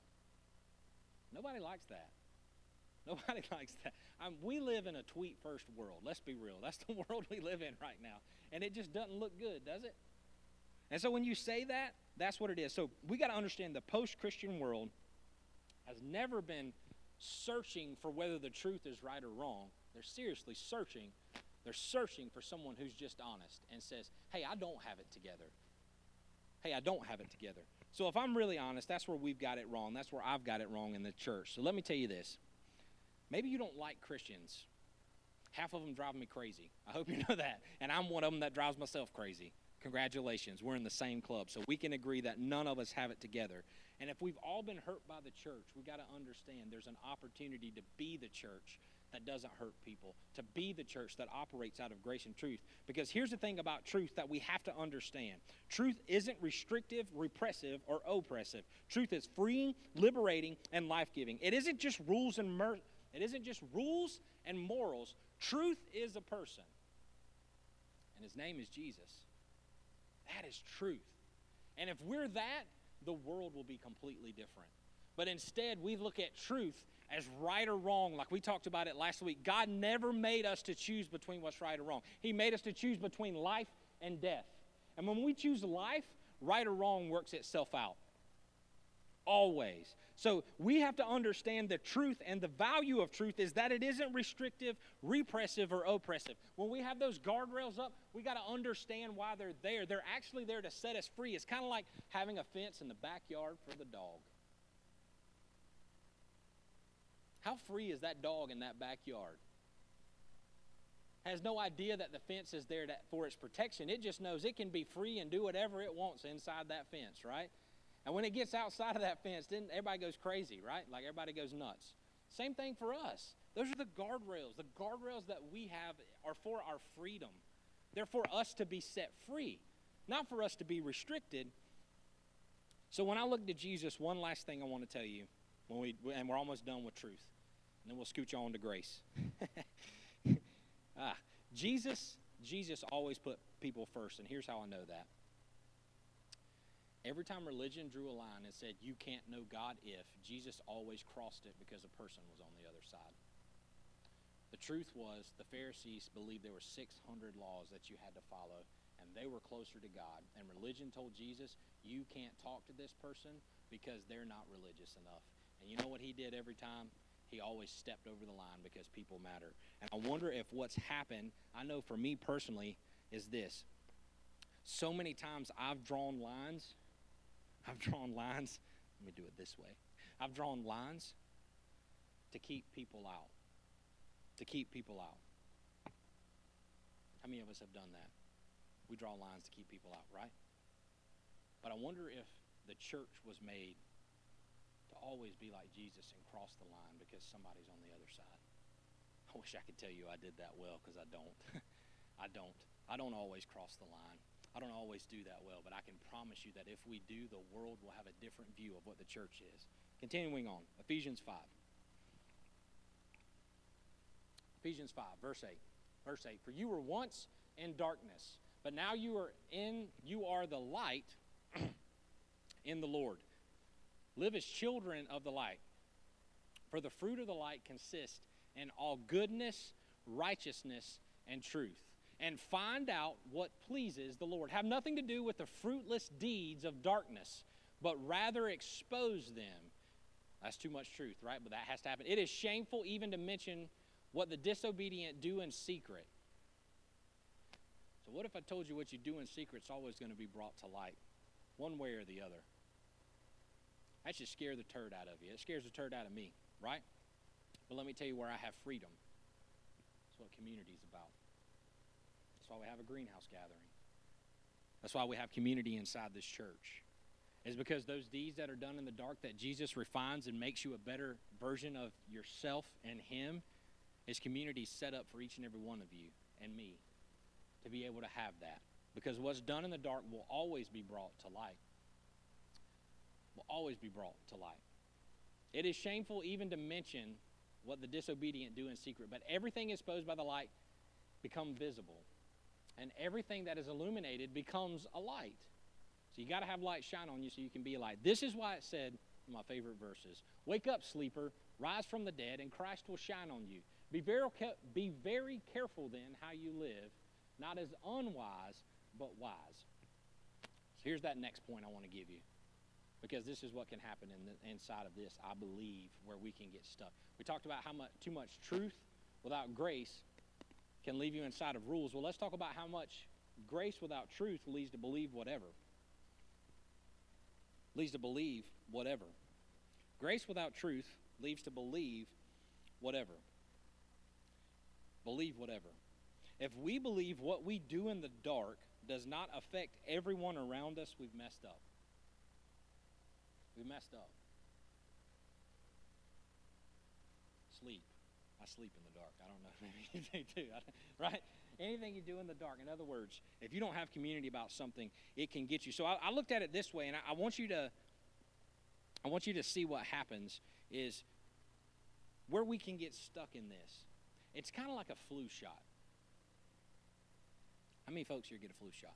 Nobody likes that. Nobody likes that. Um, we live in a tweet-first world. Let's be real. That's the world we live in right now. And it just doesn't look good, does it? And so when you say that, that's what it is. So we got to understand the post-Christian world has never been searching for whether the truth is right or wrong. They're seriously searching. They're searching for someone who's just honest and says, hey, I don't have it together. Hey, I don't have it together. So if I'm really honest, that's where we've got it wrong. That's where I've got it wrong in the church. So let me tell you this. Maybe you don't like Christians. Half of them drive me crazy. I hope you know that. And I'm one of them that drives myself crazy. Congratulations, we're in the same club, so we can agree that none of us have it together. And if we've all been hurt by the church, we got to understand there's an opportunity to be the church that doesn't hurt people, to be the church that operates out of grace and truth. Because here's the thing about truth that we have to understand. Truth isn't restrictive, repressive, or oppressive. Truth is freeing, liberating, and life-giving. It isn't just rules and mer- it isn't just rules and morals. Truth is a person, and his name is Jesus. That is truth. And if we're that, the world will be completely different. But instead, we look at truth as right or wrong, like we talked about it last week. God never made us to choose between what's right or wrong. He made us to choose between life and death. And when we choose life, right or wrong works itself out. Always. So we have to understand the truth, and the value of truth is that it isn't restrictive, repressive, or oppressive. When we have those guardrails up, we got to understand why they're there. They're actually there to set us free. It's kind of like having a fence in the backyard for the dog. How free is that dog in that backyard? Has no idea that the fence is there to, for its protection. It just knows it can be free and do whatever it wants inside that fence, right? And when it gets outside of that fence, then everybody goes crazy, right? Like everybody goes nuts. Same thing for us. Those are the guardrails. The guardrails that we have are for our freedom. They're for us to be set free. not for us to be restricted. So when I looked at Jesus, one last thing I want to tell you, when we and we're almost done with truth, and then we'll scooch on to grace. ah, Jesus, Jesus always put people first, and here's how I know that. Every time religion drew a line and said, you can't know God if, Jesus always crossed it because a person was on the other side. The truth was, the Pharisees believed there were six hundred laws that you had to follow, and they were closer to God. And religion told Jesus, you can't talk to this person because they're not religious enough. And you know what he did every time? He always stepped over the line because people matter. And I wonder if what's happened, I know for me personally, is this. So many times I've drawn lines. I've drawn lines. Let me do it this way. I've drawn lines to keep people out. To keep people out. How many of us have done that? We draw lines to keep people out, right? But I wonder if the church was made to always be like Jesus and cross the line because somebody's on the other side. I wish I could tell you I did that well, because I don't. I don't. I don't always cross the line. I don't always do that well, but I can promise you that if we do, the world will have a different view of what the church is. Continuing on, Ephesians five. Ephesians five, verse eight. Verse eight, for you were once in darkness, but now you are in, you are the light in the Lord. Live as children of the light. For the fruit of the light consists in all goodness, righteousness, and truth. And find out what pleases the Lord. Have nothing to do with the fruitless deeds of darkness, but rather expose them. That's too much truth, right? But that has to happen. It is shameful even to mention what the disobedient do in secret. So what if I told you what you do in secret is always going to be brought to light, one way or the other? That should scare the turd out of you. It scares the turd out of me, right? But let me tell you where I have freedom. That's what community is about. That's why we have a greenhouse gathering. That's why we have community inside this church. It's because those deeds that are done in the dark that Jesus refines and makes you a better version of yourself and him, is community set up for each and every one of you and me to be able to have that. Because what's done in the dark will always be brought to light. Will always be brought to light. It is shameful even to mention what the disobedient do in secret, but everything exposed by the light becomes visible. And everything that is illuminated becomes a light. So you got to have light shine on you so you can be a light. This is why it said, in my favorite verses, wake up, sleeper, rise from the dead, and Christ will shine on you. Be very, be very careful then how you live, not as unwise, but wise. So here's that next point I want to give you, because this is what can happen in the, inside of this, I believe, where we can get stuck. We talked about how much too much truth without grace can leave you inside of rules. Well, let's talk about how much grace without truth leads to believe whatever. Leads to believe whatever. Grace without truth leads to believe whatever. Believe whatever. If we believe what we do in the dark does not affect everyone around us, we've messed up. We've messed up. Sleep. I sleep in the dark. I don't know. Maybe you do too. Right? Anything you do in the dark. In other words, if you don't have community about something, it can get you. So I, I looked at it this way, and I, I want you to, I want you to see what happens is where we can get stuck in this. It's kind of like a flu shot. How many folks here get a flu shot?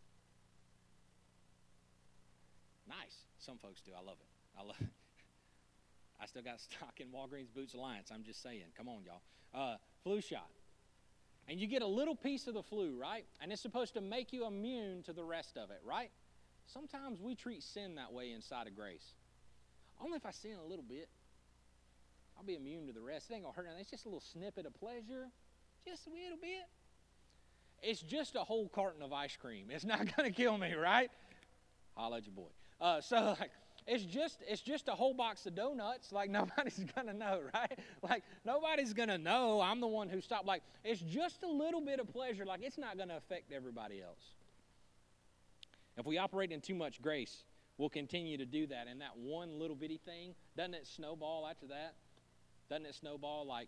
Nice. Some folks do. I love it. I love it. I still got stock in Walgreens Boots Alliance. I'm just saying. Come on, y'all. Uh, flu shot. And you get a little piece of the flu, right? And it's supposed to make you immune to the rest of it, right? Sometimes we treat sin that way inside of grace. Only if I sin a little bit, I'll be immune to the rest. It ain't going to hurt nothing. It's just a little snippet of pleasure. Just a little bit. It's just a whole carton of ice cream. It's not going to kill me, right? Holla at your boy. Uh, so, like, it's just it's just a whole box of donuts. Like, nobody's going to know, right? Like, nobody's going to know I'm the one who stopped. Like, it's just a little bit of pleasure. Like, it's not going to affect everybody else. If we operate in too much grace, we'll continue to do that. And that one little bitty thing, doesn't it snowball after that? Doesn't it snowball like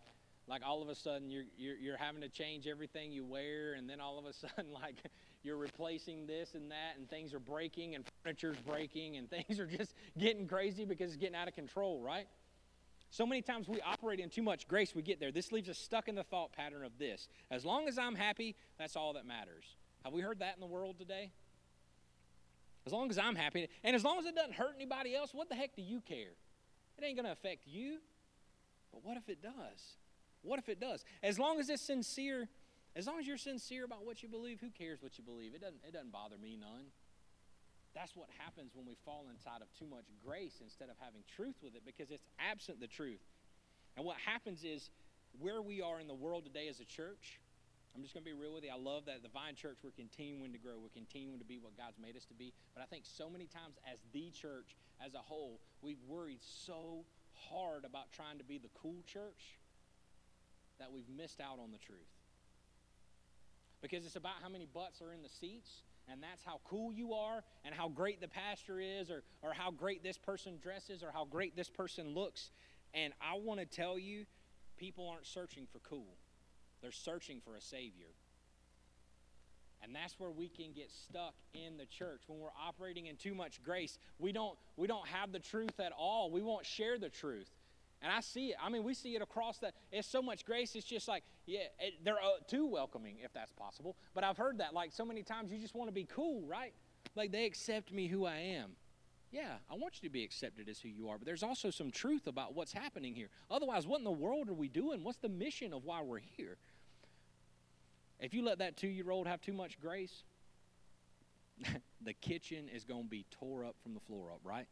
Like all of a sudden you're, you're, you're having to change everything you wear, and then all of a sudden like you're replacing this and that, and things are breaking, and furniture's breaking, and things are just getting crazy because it's getting out of control, right? So many times we operate in too much grace, we get there. This leaves us stuck in the thought pattern of this. As long as I'm happy, that's all that matters. Have we heard that in the world today? As long as I'm happy, and as long as it doesn't hurt anybody else, what the heck do you care? It ain't going to affect you. But what if it does? What if it does? As long as it's sincere, as long as you're sincere about what you believe, who cares what you believe? It doesn't, it doesn't bother me none. That's what happens when we fall inside of too much grace instead of having truth with it, because it's absent the truth. And what happens is, where we are in the world today as a church, I'm just going to be real with you. I love that at the Vine Church we're continuing to grow. We're continuing to be what God's made us to be. But I think so many times as the church as a whole, we've worried so hard about trying to be the cool church that we've missed out on the truth. Because it's about how many butts are in the seats, and that's how cool you are, and how great the pastor is, or, or how great this person dresses, or how great this person looks. And I want to tell you, people aren't searching for cool. They're searching for a Savior. And that's where we can get stuck in the church. When we're operating in too much grace, we don't, we don't have the truth at all. We won't share the truth. And I see it. I mean, we see it across the, it's so much grace, it's just like, yeah, it, they're uh, too welcoming, if that's possible. But I've heard that, like, so many times you just want to be cool, right? Like, they accept me who I am. Yeah, I want you to be accepted as who you are, but there's also some truth about what's happening here. Otherwise, what in the world are we doing? What's the mission of why we're here? If you let that two-year-old have too much grace, the kitchen is going to be tore up from the floor up, right?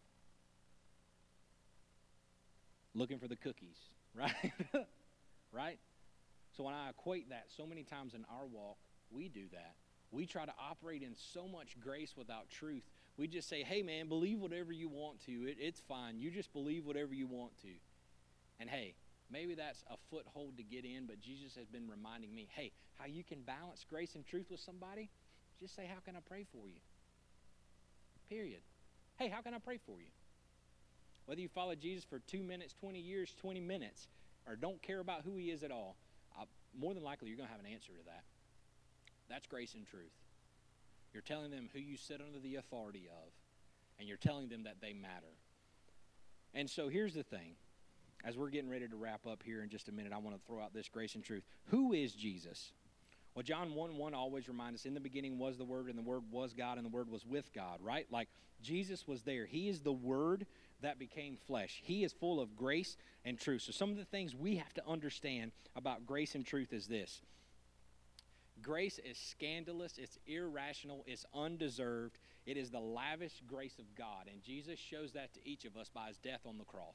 Looking for the cookies, right? Right? So when I equate that, so many times in our walk, we do that. We try to operate in so much grace without truth. We just say, hey, man, believe whatever you want to. It, it's fine. You just believe whatever you want to. And, hey, maybe that's a foothold to get in, but Jesus has been reminding me, hey, how you can balance grace and truth with somebody, just say, how can I pray for you? Period. Hey, how can I pray for you? Whether you follow Jesus for two minutes, twenty years, twenty minutes, or don't care about who he is at all, uh, more than likely you're going to have an answer to that. That's grace and truth. You're telling them who you sit under the authority of, and you're telling them that they matter. And so here's the thing. As we're getting ready to wrap up here in just a minute, I want to throw out this grace and truth. Who is Jesus? Well, John one one always reminds us, in the beginning was the Word, and the Word was God, and the Word was with God, right? Like, Jesus was there. He is the Word that became flesh. He is full of grace and truth. So some of the things we have to understand about grace and truth is this. Grace is scandalous, it's irrational, it's undeserved. It is the lavish grace of God, and Jesus shows that to each of us by his death on the cross.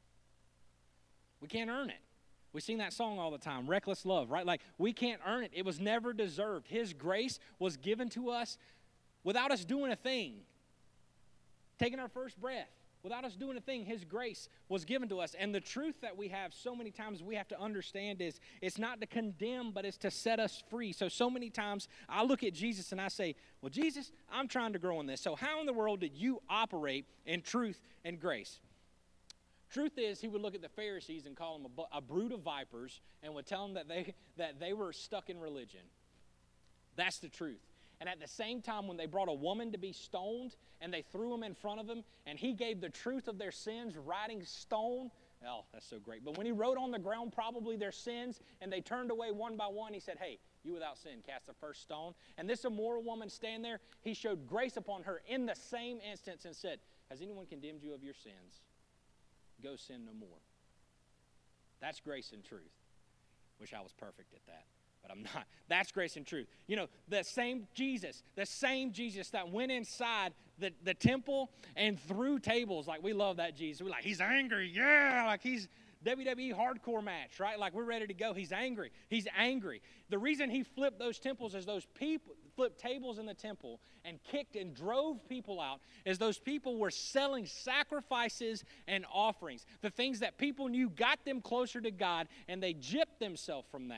We can't earn it. We sing that song all the time, Reckless Love, right? Like, we can't earn it. It was never deserved. His grace was given to us without us doing a thing. Taking our first breath. Without us doing a thing, his grace was given to us. And the truth that we have so many times we have to understand is it's not to condemn, but it's to set us free. So, so many times I look at Jesus and I say, well, Jesus, I'm trying to grow in this. So how in the world did you operate in truth and grace? Truth is, he would look at the Pharisees and call them a, a brood of vipers and would tell them that they, that they were stuck in religion. That's the truth. And at the same time, when they brought a woman to be stoned and they threw him in front of him and he gave the truth of their sins, writing stone, oh, that's so great. But when he wrote on the ground probably their sins and they turned away one by one, he said, hey, you without sin, cast the first stone. And this immoral woman standing there, he showed grace upon her in the same instance and said, has anyone condemned you of your sins? Go sin no more. That's grace and truth. Wish I was perfect at that. But I'm not. That's grace and truth. You know, the same Jesus, the same Jesus that went inside the, the temple and threw tables. Like, we love that Jesus. We're like, he's angry. Yeah, like he's W W E hardcore match, right? Like, we're ready to go. He's angry. He's angry. The reason he flipped those temples is those people flipped tables in the temple and kicked and drove people out is those people were selling sacrifices and offerings. The things that people knew got them closer to God, and they gypped themselves from that.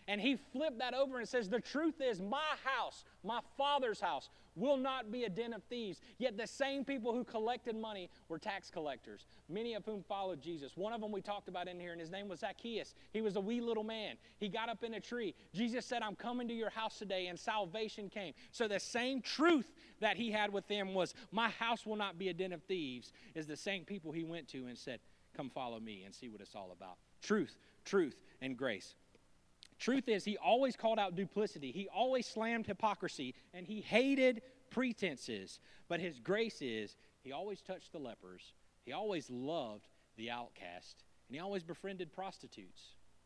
And he flipped that over and says, the truth is my house, my Father's house, will not be a den of thieves. Yet the same people who collected money were tax collectors, many of whom followed Jesus. One of them we talked about in here, and his name was Zacchaeus. He was a wee little man. He got up in a tree. Jesus said, I'm coming to your house today, and salvation came. So the same truth that he had with them was, my house will not be a den of thieves, is the same people he went to and said, come follow me and see what it's all about. Truth, truth, and grace. Truth is, he always called out duplicity. He always slammed hypocrisy, and he hated pretenses. But his grace is, he always touched the lepers. He always loved the outcast, and he always befriended prostitutes.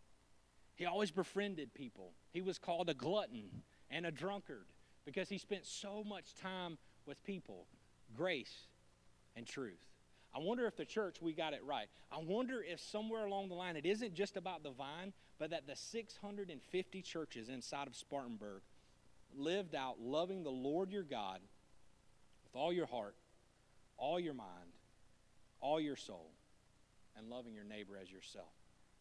He always befriended people. He was called a glutton and a drunkard because he spent so much time with people. Grace and truth. I wonder if the church, we got it right. I wonder if somewhere along the line, it isn't just about the vine, but that the six hundred fifty churches inside of Spartanburg lived out loving the Lord your God with all your heart, all your mind, all your soul, and loving your neighbor as yourself.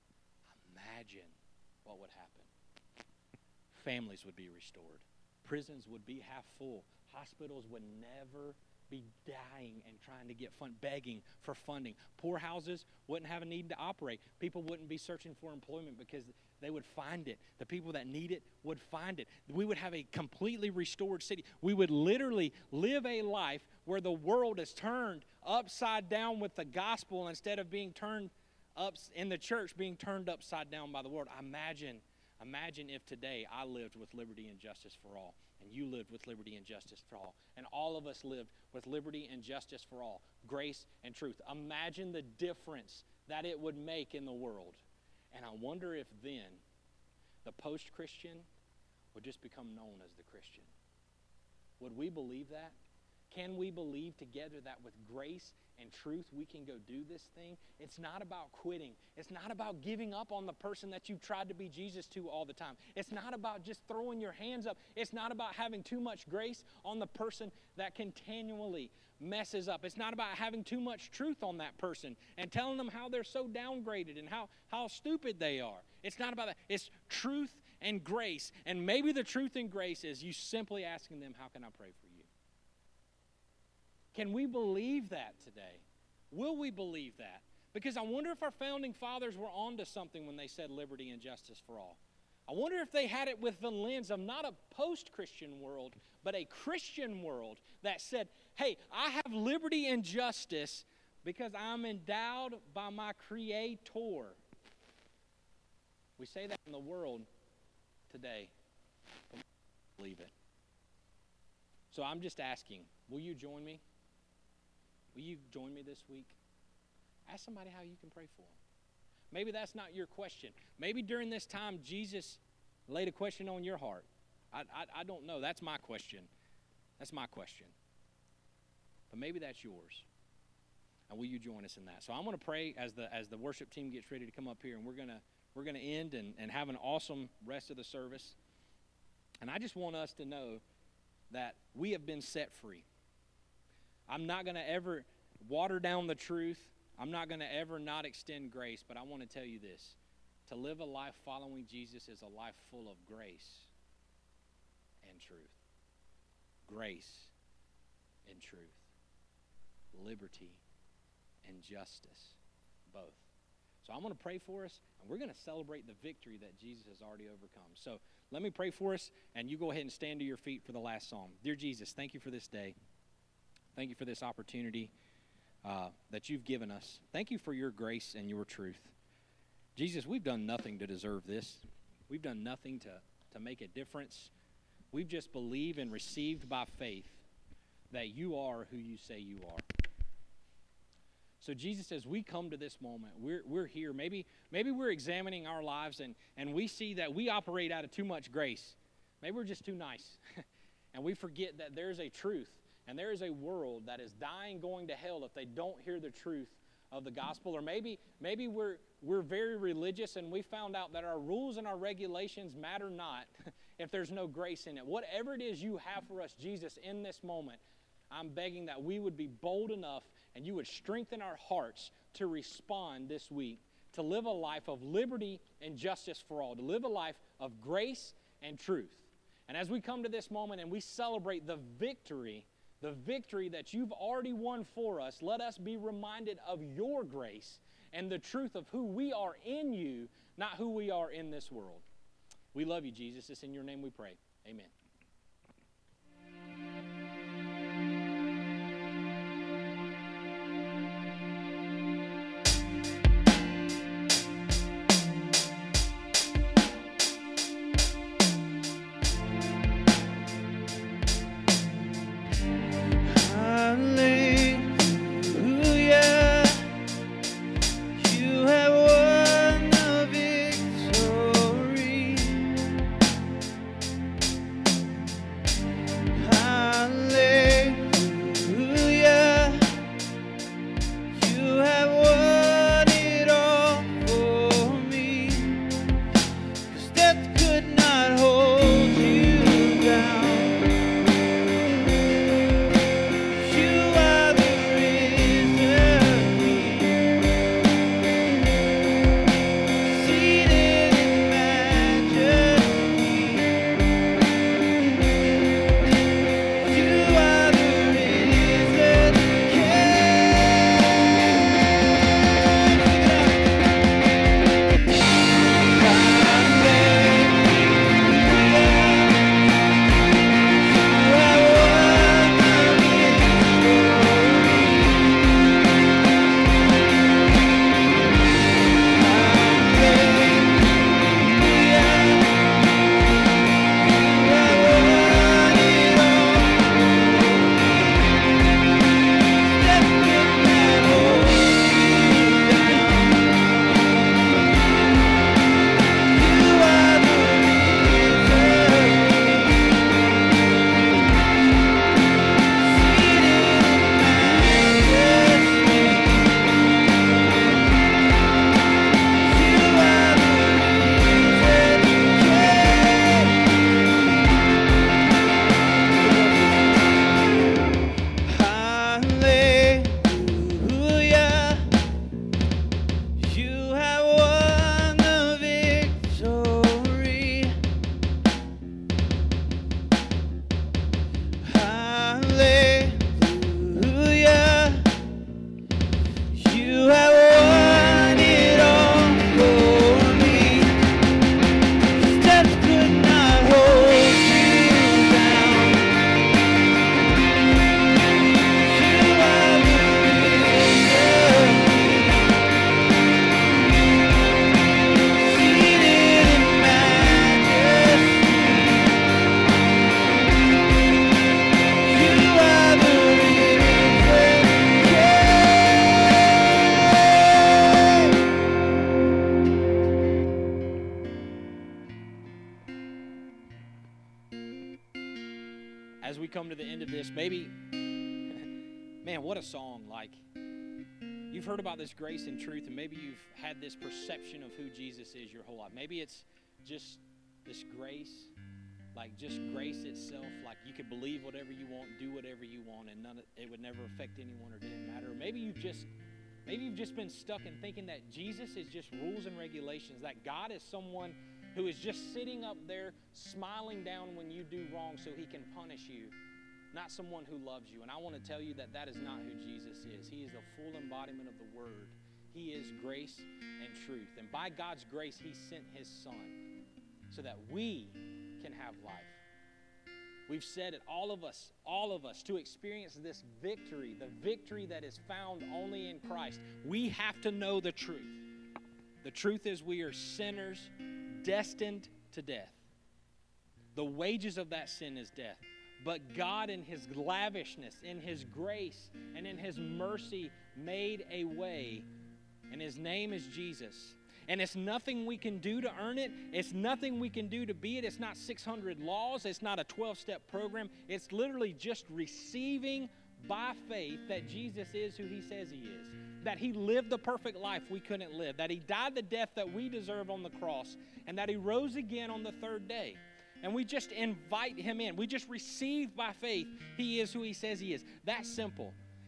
Imagine what would happen. Families would be restored. Prisons would be half full. Hospitals would never be dying and trying to get fund, begging for funding. Poorhouses wouldn't have a need to operate. People wouldn't be searching for employment because they would find it. The people that need it would find it. We would have a completely restored city. We would literally live a life where the world is turned upside down with the gospel instead of being turned up in the church, being turned upside down by the world. Imagine, imagine if today I lived with liberty and justice for all, and you lived with liberty and justice for all, and all of us lived with liberty and justice for all, grace and truth. Imagine the difference that it would make in the world. And I wonder if then the post-Christian would just become known as the Christian. Would we believe that? Can we believe together that with grace and truth we can go do this thing? It's not about quitting. It's not about giving up on the person that you've tried to be Jesus to all the time. It's not about just throwing your hands up. It's not about having too much grace on the person that continually messes up. It's not about having too much truth on that person and telling them how they're so downgraded and how, how stupid they are. It's not about that. It's truth and grace. And maybe the truth and grace is you simply asking them, how can I pray for you? Can we believe that today? Will we believe that? Because I wonder if our founding fathers were onto something when they said liberty and justice for all. I wonder if they had it with the lens of not a post-Christian world, but a Christian world that said, hey, I have liberty and justice because I'm endowed by my Creator. We say that in the world today, but we don't believe it. So I'm just asking, will you join me? Will you join me this week? Ask somebody how you can pray for them. Maybe that's not your question. Maybe during this time, Jesus laid a question on your heart. I, I, I don't know. That's my question. That's my question. But maybe that's yours. And will you join us in that? So I'm going to pray as the as the worship team gets ready to come up here, and we're going to we're going to end and, and have an awesome rest of the service. And I just want us to know that we have been set free. I'm not going to ever water down the truth. I'm not going to ever not extend grace, but I want to tell you this. To live a life following Jesus is a life full of grace and truth. Grace and truth. Liberty and justice. Both. So I'm going to pray for us, and we're going to celebrate the victory that Jesus has already overcome. So let me pray for us, and you go ahead and stand to your feet for the last song. Dear Jesus, thank you for this day. Thank you for this opportunity uh, that you've given us. Thank you for your grace and your truth. Jesus, we've done nothing to deserve this. We've done nothing to, to make a difference. We've just believed and received by faith that you are who you say you are. So Jesus, as we come to this moment, we're, we're here. Maybe, maybe we're examining our lives and, and we see that we operate out of too much grace. Maybe we're just too nice. And we forget that there's a truth. And there is a world that is dying, going to hell if they don't hear the truth of the gospel. Or maybe maybe we're we're very religious and we found out that our rules and our regulations matter not if there's no grace in it. Whatever it is you have for us, Jesus, in this moment, I'm begging that we would be bold enough and you would strengthen our hearts to respond this week to live a life of liberty and justice for all, to live a life of grace and truth. And as we come to this moment and we celebrate the victory, the victory that you've already won for us, let us be reminded of your grace and the truth of who we are in you, not who we are in this world. We love you, Jesus. It's in your name we pray. Amen. As we come to the end of this, maybe, man, what a song. Like, you've heard about this grace and truth, and maybe you've had this perception of who Jesus is your whole life. Maybe it's just this grace, like just grace itself. Like you could believe whatever you want, do whatever you want, and none of, it would never affect anyone or didn't matter. Or maybe you've just maybe you've just been stuck in thinking that Jesus is just rules and regulations, that God is someone who is just sitting up there smiling down when you do wrong so he can punish you, not someone who loves you. And I want to tell you that that is not who Jesus is. He is the full embodiment of the Word. He is grace and truth. And by God's grace, he sent his Son so that we can have life. We've said it, all of us, all of us, to experience this victory, the victory that is found only in Christ, we have to know the truth. The truth is we are sinners destined to death. The wages of that sin is death. But God in his lavishness, in his grace, and in his mercy made a way, and his name is Jesus. And it's nothing we can do to earn it. It's nothing we can do to be it. It's not six hundred laws. It's not a twelve-step program. It's literally just receiving by faith that Jesus is who he says he is. That he lived the perfect life we couldn't live. That he died the death that we deserve on the cross. And that he rose again on the third day. And we just invite him in. We just receive by faith he is who he says he is. That's simple.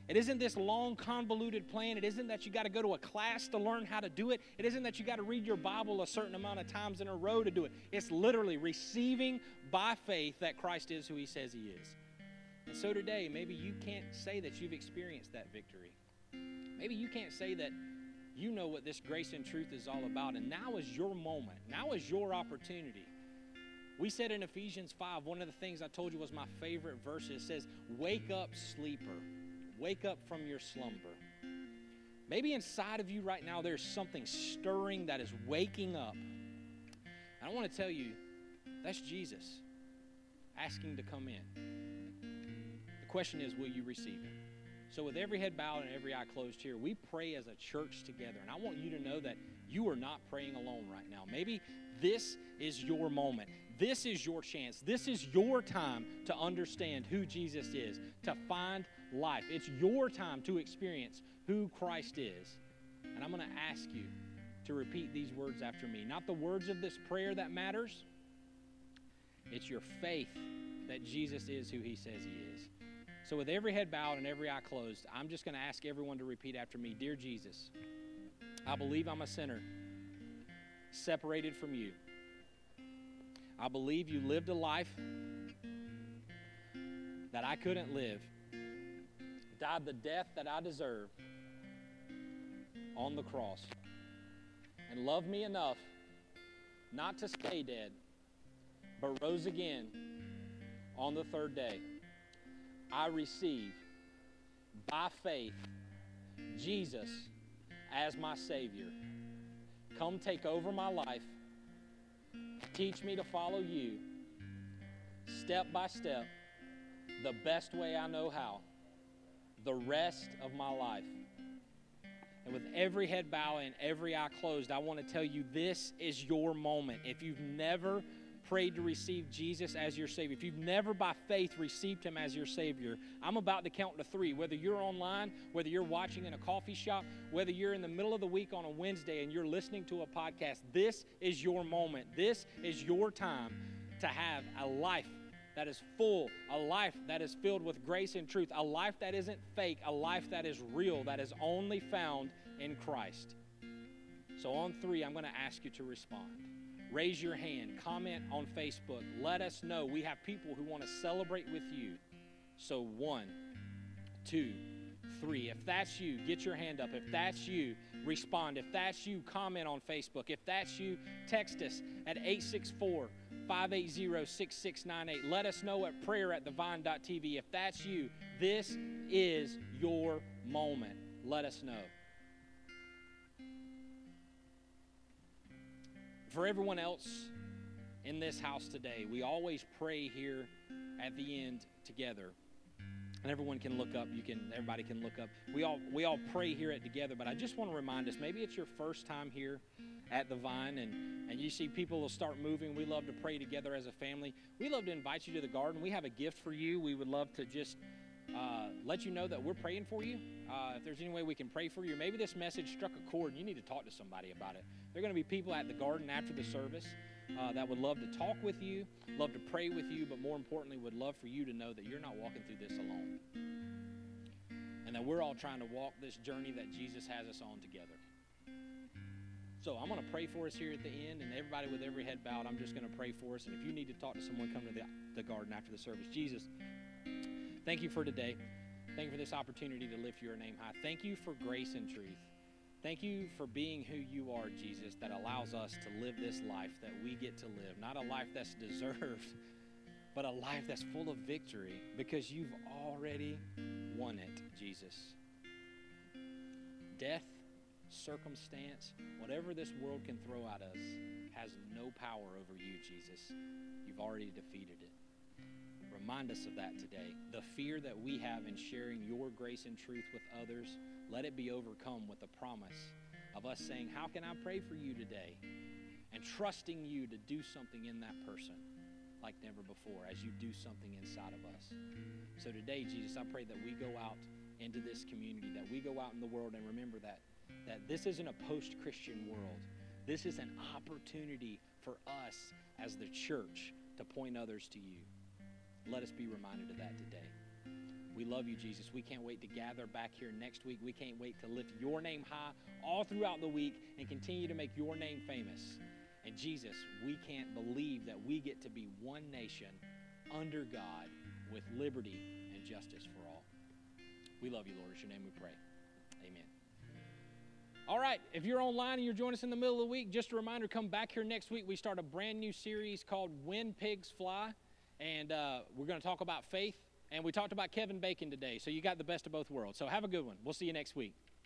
It isn't this long, convoluted plan. It isn't that you got to go to a class to learn how to do it. It isn't that you got to read your Bible a certain amount of times in a row to do it. It's literally receiving by faith that Christ is who he says he is. And so today, maybe you can't say that you've experienced that victory. Maybe you can't say that you know what this grace and truth is all about. And now is your moment. Now is your opportunity. We said in Ephesians five, one of the things I told you was my favorite verse. It says, wake up, sleeper. Wake up from your slumber. Maybe inside of you right now there's something stirring that is waking up. And I want to tell you, that's Jesus asking to come in. The question is, will you receive him? So with every head bowed and every eye closed here, we pray as a church together. And I want you to know that you are not praying alone right now. Maybe this is your moment. This is your chance. This is your time to understand who Jesus is, to find life. It's your time to experience who Christ is. And I'm going to ask you to repeat these words after me. Not the words of this prayer that matters. It's your faith that Jesus is who he says he is. So with every head bowed and every eye closed, I'm just going to ask everyone to repeat after me. Dear Jesus, I believe I'm a sinner, separated from you. I believe you lived a life that I couldn't live, died the death that I deserve on the cross, and loved me enough not to stay dead, but rose again on the third day. I receive by faith Jesus as my Savior. Come take over my life. Teach me to follow you step by step, the best way I know how, the rest of my life. And with every head bowed and every eye closed, I want to tell you this is your moment. If you've never prayed to receive Jesus as your Savior, if you've never by faith received him as your Savior, I'm about to count to three. Whether you're online, whether you're watching in a coffee shop, whether you're in the middle of the week on a Wednesday and you're listening to a podcast, this is your moment. This is your time to have a life that is full, a life that is filled with grace and truth, a life that isn't fake, a life that is real, that is only found in Christ. So on three, I'm going to ask you to respond. Raise your hand, comment on Facebook. Let us know. We have people who want to celebrate with you. So one, two, three. If that's you, get your hand up. If that's you, respond. If that's you, comment on Facebook. If that's you, text us at eight six four, five eight zero, six six nine eight. Let us know at prayer at the vine dot t v. If that's you, this is your moment. Let us know. For everyone else in this house today, we always pray here at the end together. And everyone can look up. You can. Everybody can look up. We all we all pray here at together. But I just want to remind us, maybe it's your first time here at the Vine, and, and you see people will start moving. We love to pray together as a family. We love to invite you to the garden. We have a gift for you. We would love to just uh, let you know that we're praying for you. Uh, if there's any way we can pray for you, maybe this message struck a chord and you need to talk to somebody about it. There are going to be people at the garden after the service uh, that would love to talk with you, love to pray with you, but more importantly, would love for you to know that you're not walking through this alone. And that we're all trying to walk this journey that Jesus has us on together. So I'm going to pray for us here at the end, and everybody with every head bowed, I'm just going to pray for us. And if you need to talk to someone, come to the, the garden after the service. Jesus, thank you for today. Thank you for this opportunity to lift your name high. Thank you for grace and truth. Thank you for being who you are, Jesus, that allows us to live this life that we get to live. Not a life that's deserved, but a life that's full of victory because you've already won it, Jesus. Death, circumstance, whatever this world can throw at us has no power over you, Jesus. You've already defeated it. Remind us of that today. The fear that we have in sharing your grace and truth with others, let it be overcome with the promise of us saying, how can I pray for you today? And trusting you to do something in that person like never before as you do something inside of us. So today, Jesus, I pray that we go out into this community, that we go out in the world and remember that, that this isn't a post-Christian world. This is an opportunity for us as the church to point others to you. Let us be reminded of that today. We love you, Jesus. We can't wait to gather back here next week. We can't wait to lift your name high all throughout the week and continue to make your name famous. And Jesus, we can't believe that we get to be one nation under God with liberty and justice for all. We love you, Lord. It's your name we pray. Amen. All right, if you're online and you're joining us in the middle of the week, just a reminder, come back here next week. We start a brand new series called When Pigs Fly, and uh, we're going to talk about faith. And we talked about Kevin Bacon today, so you got the best of both worlds. So have a good one. We'll see you next week.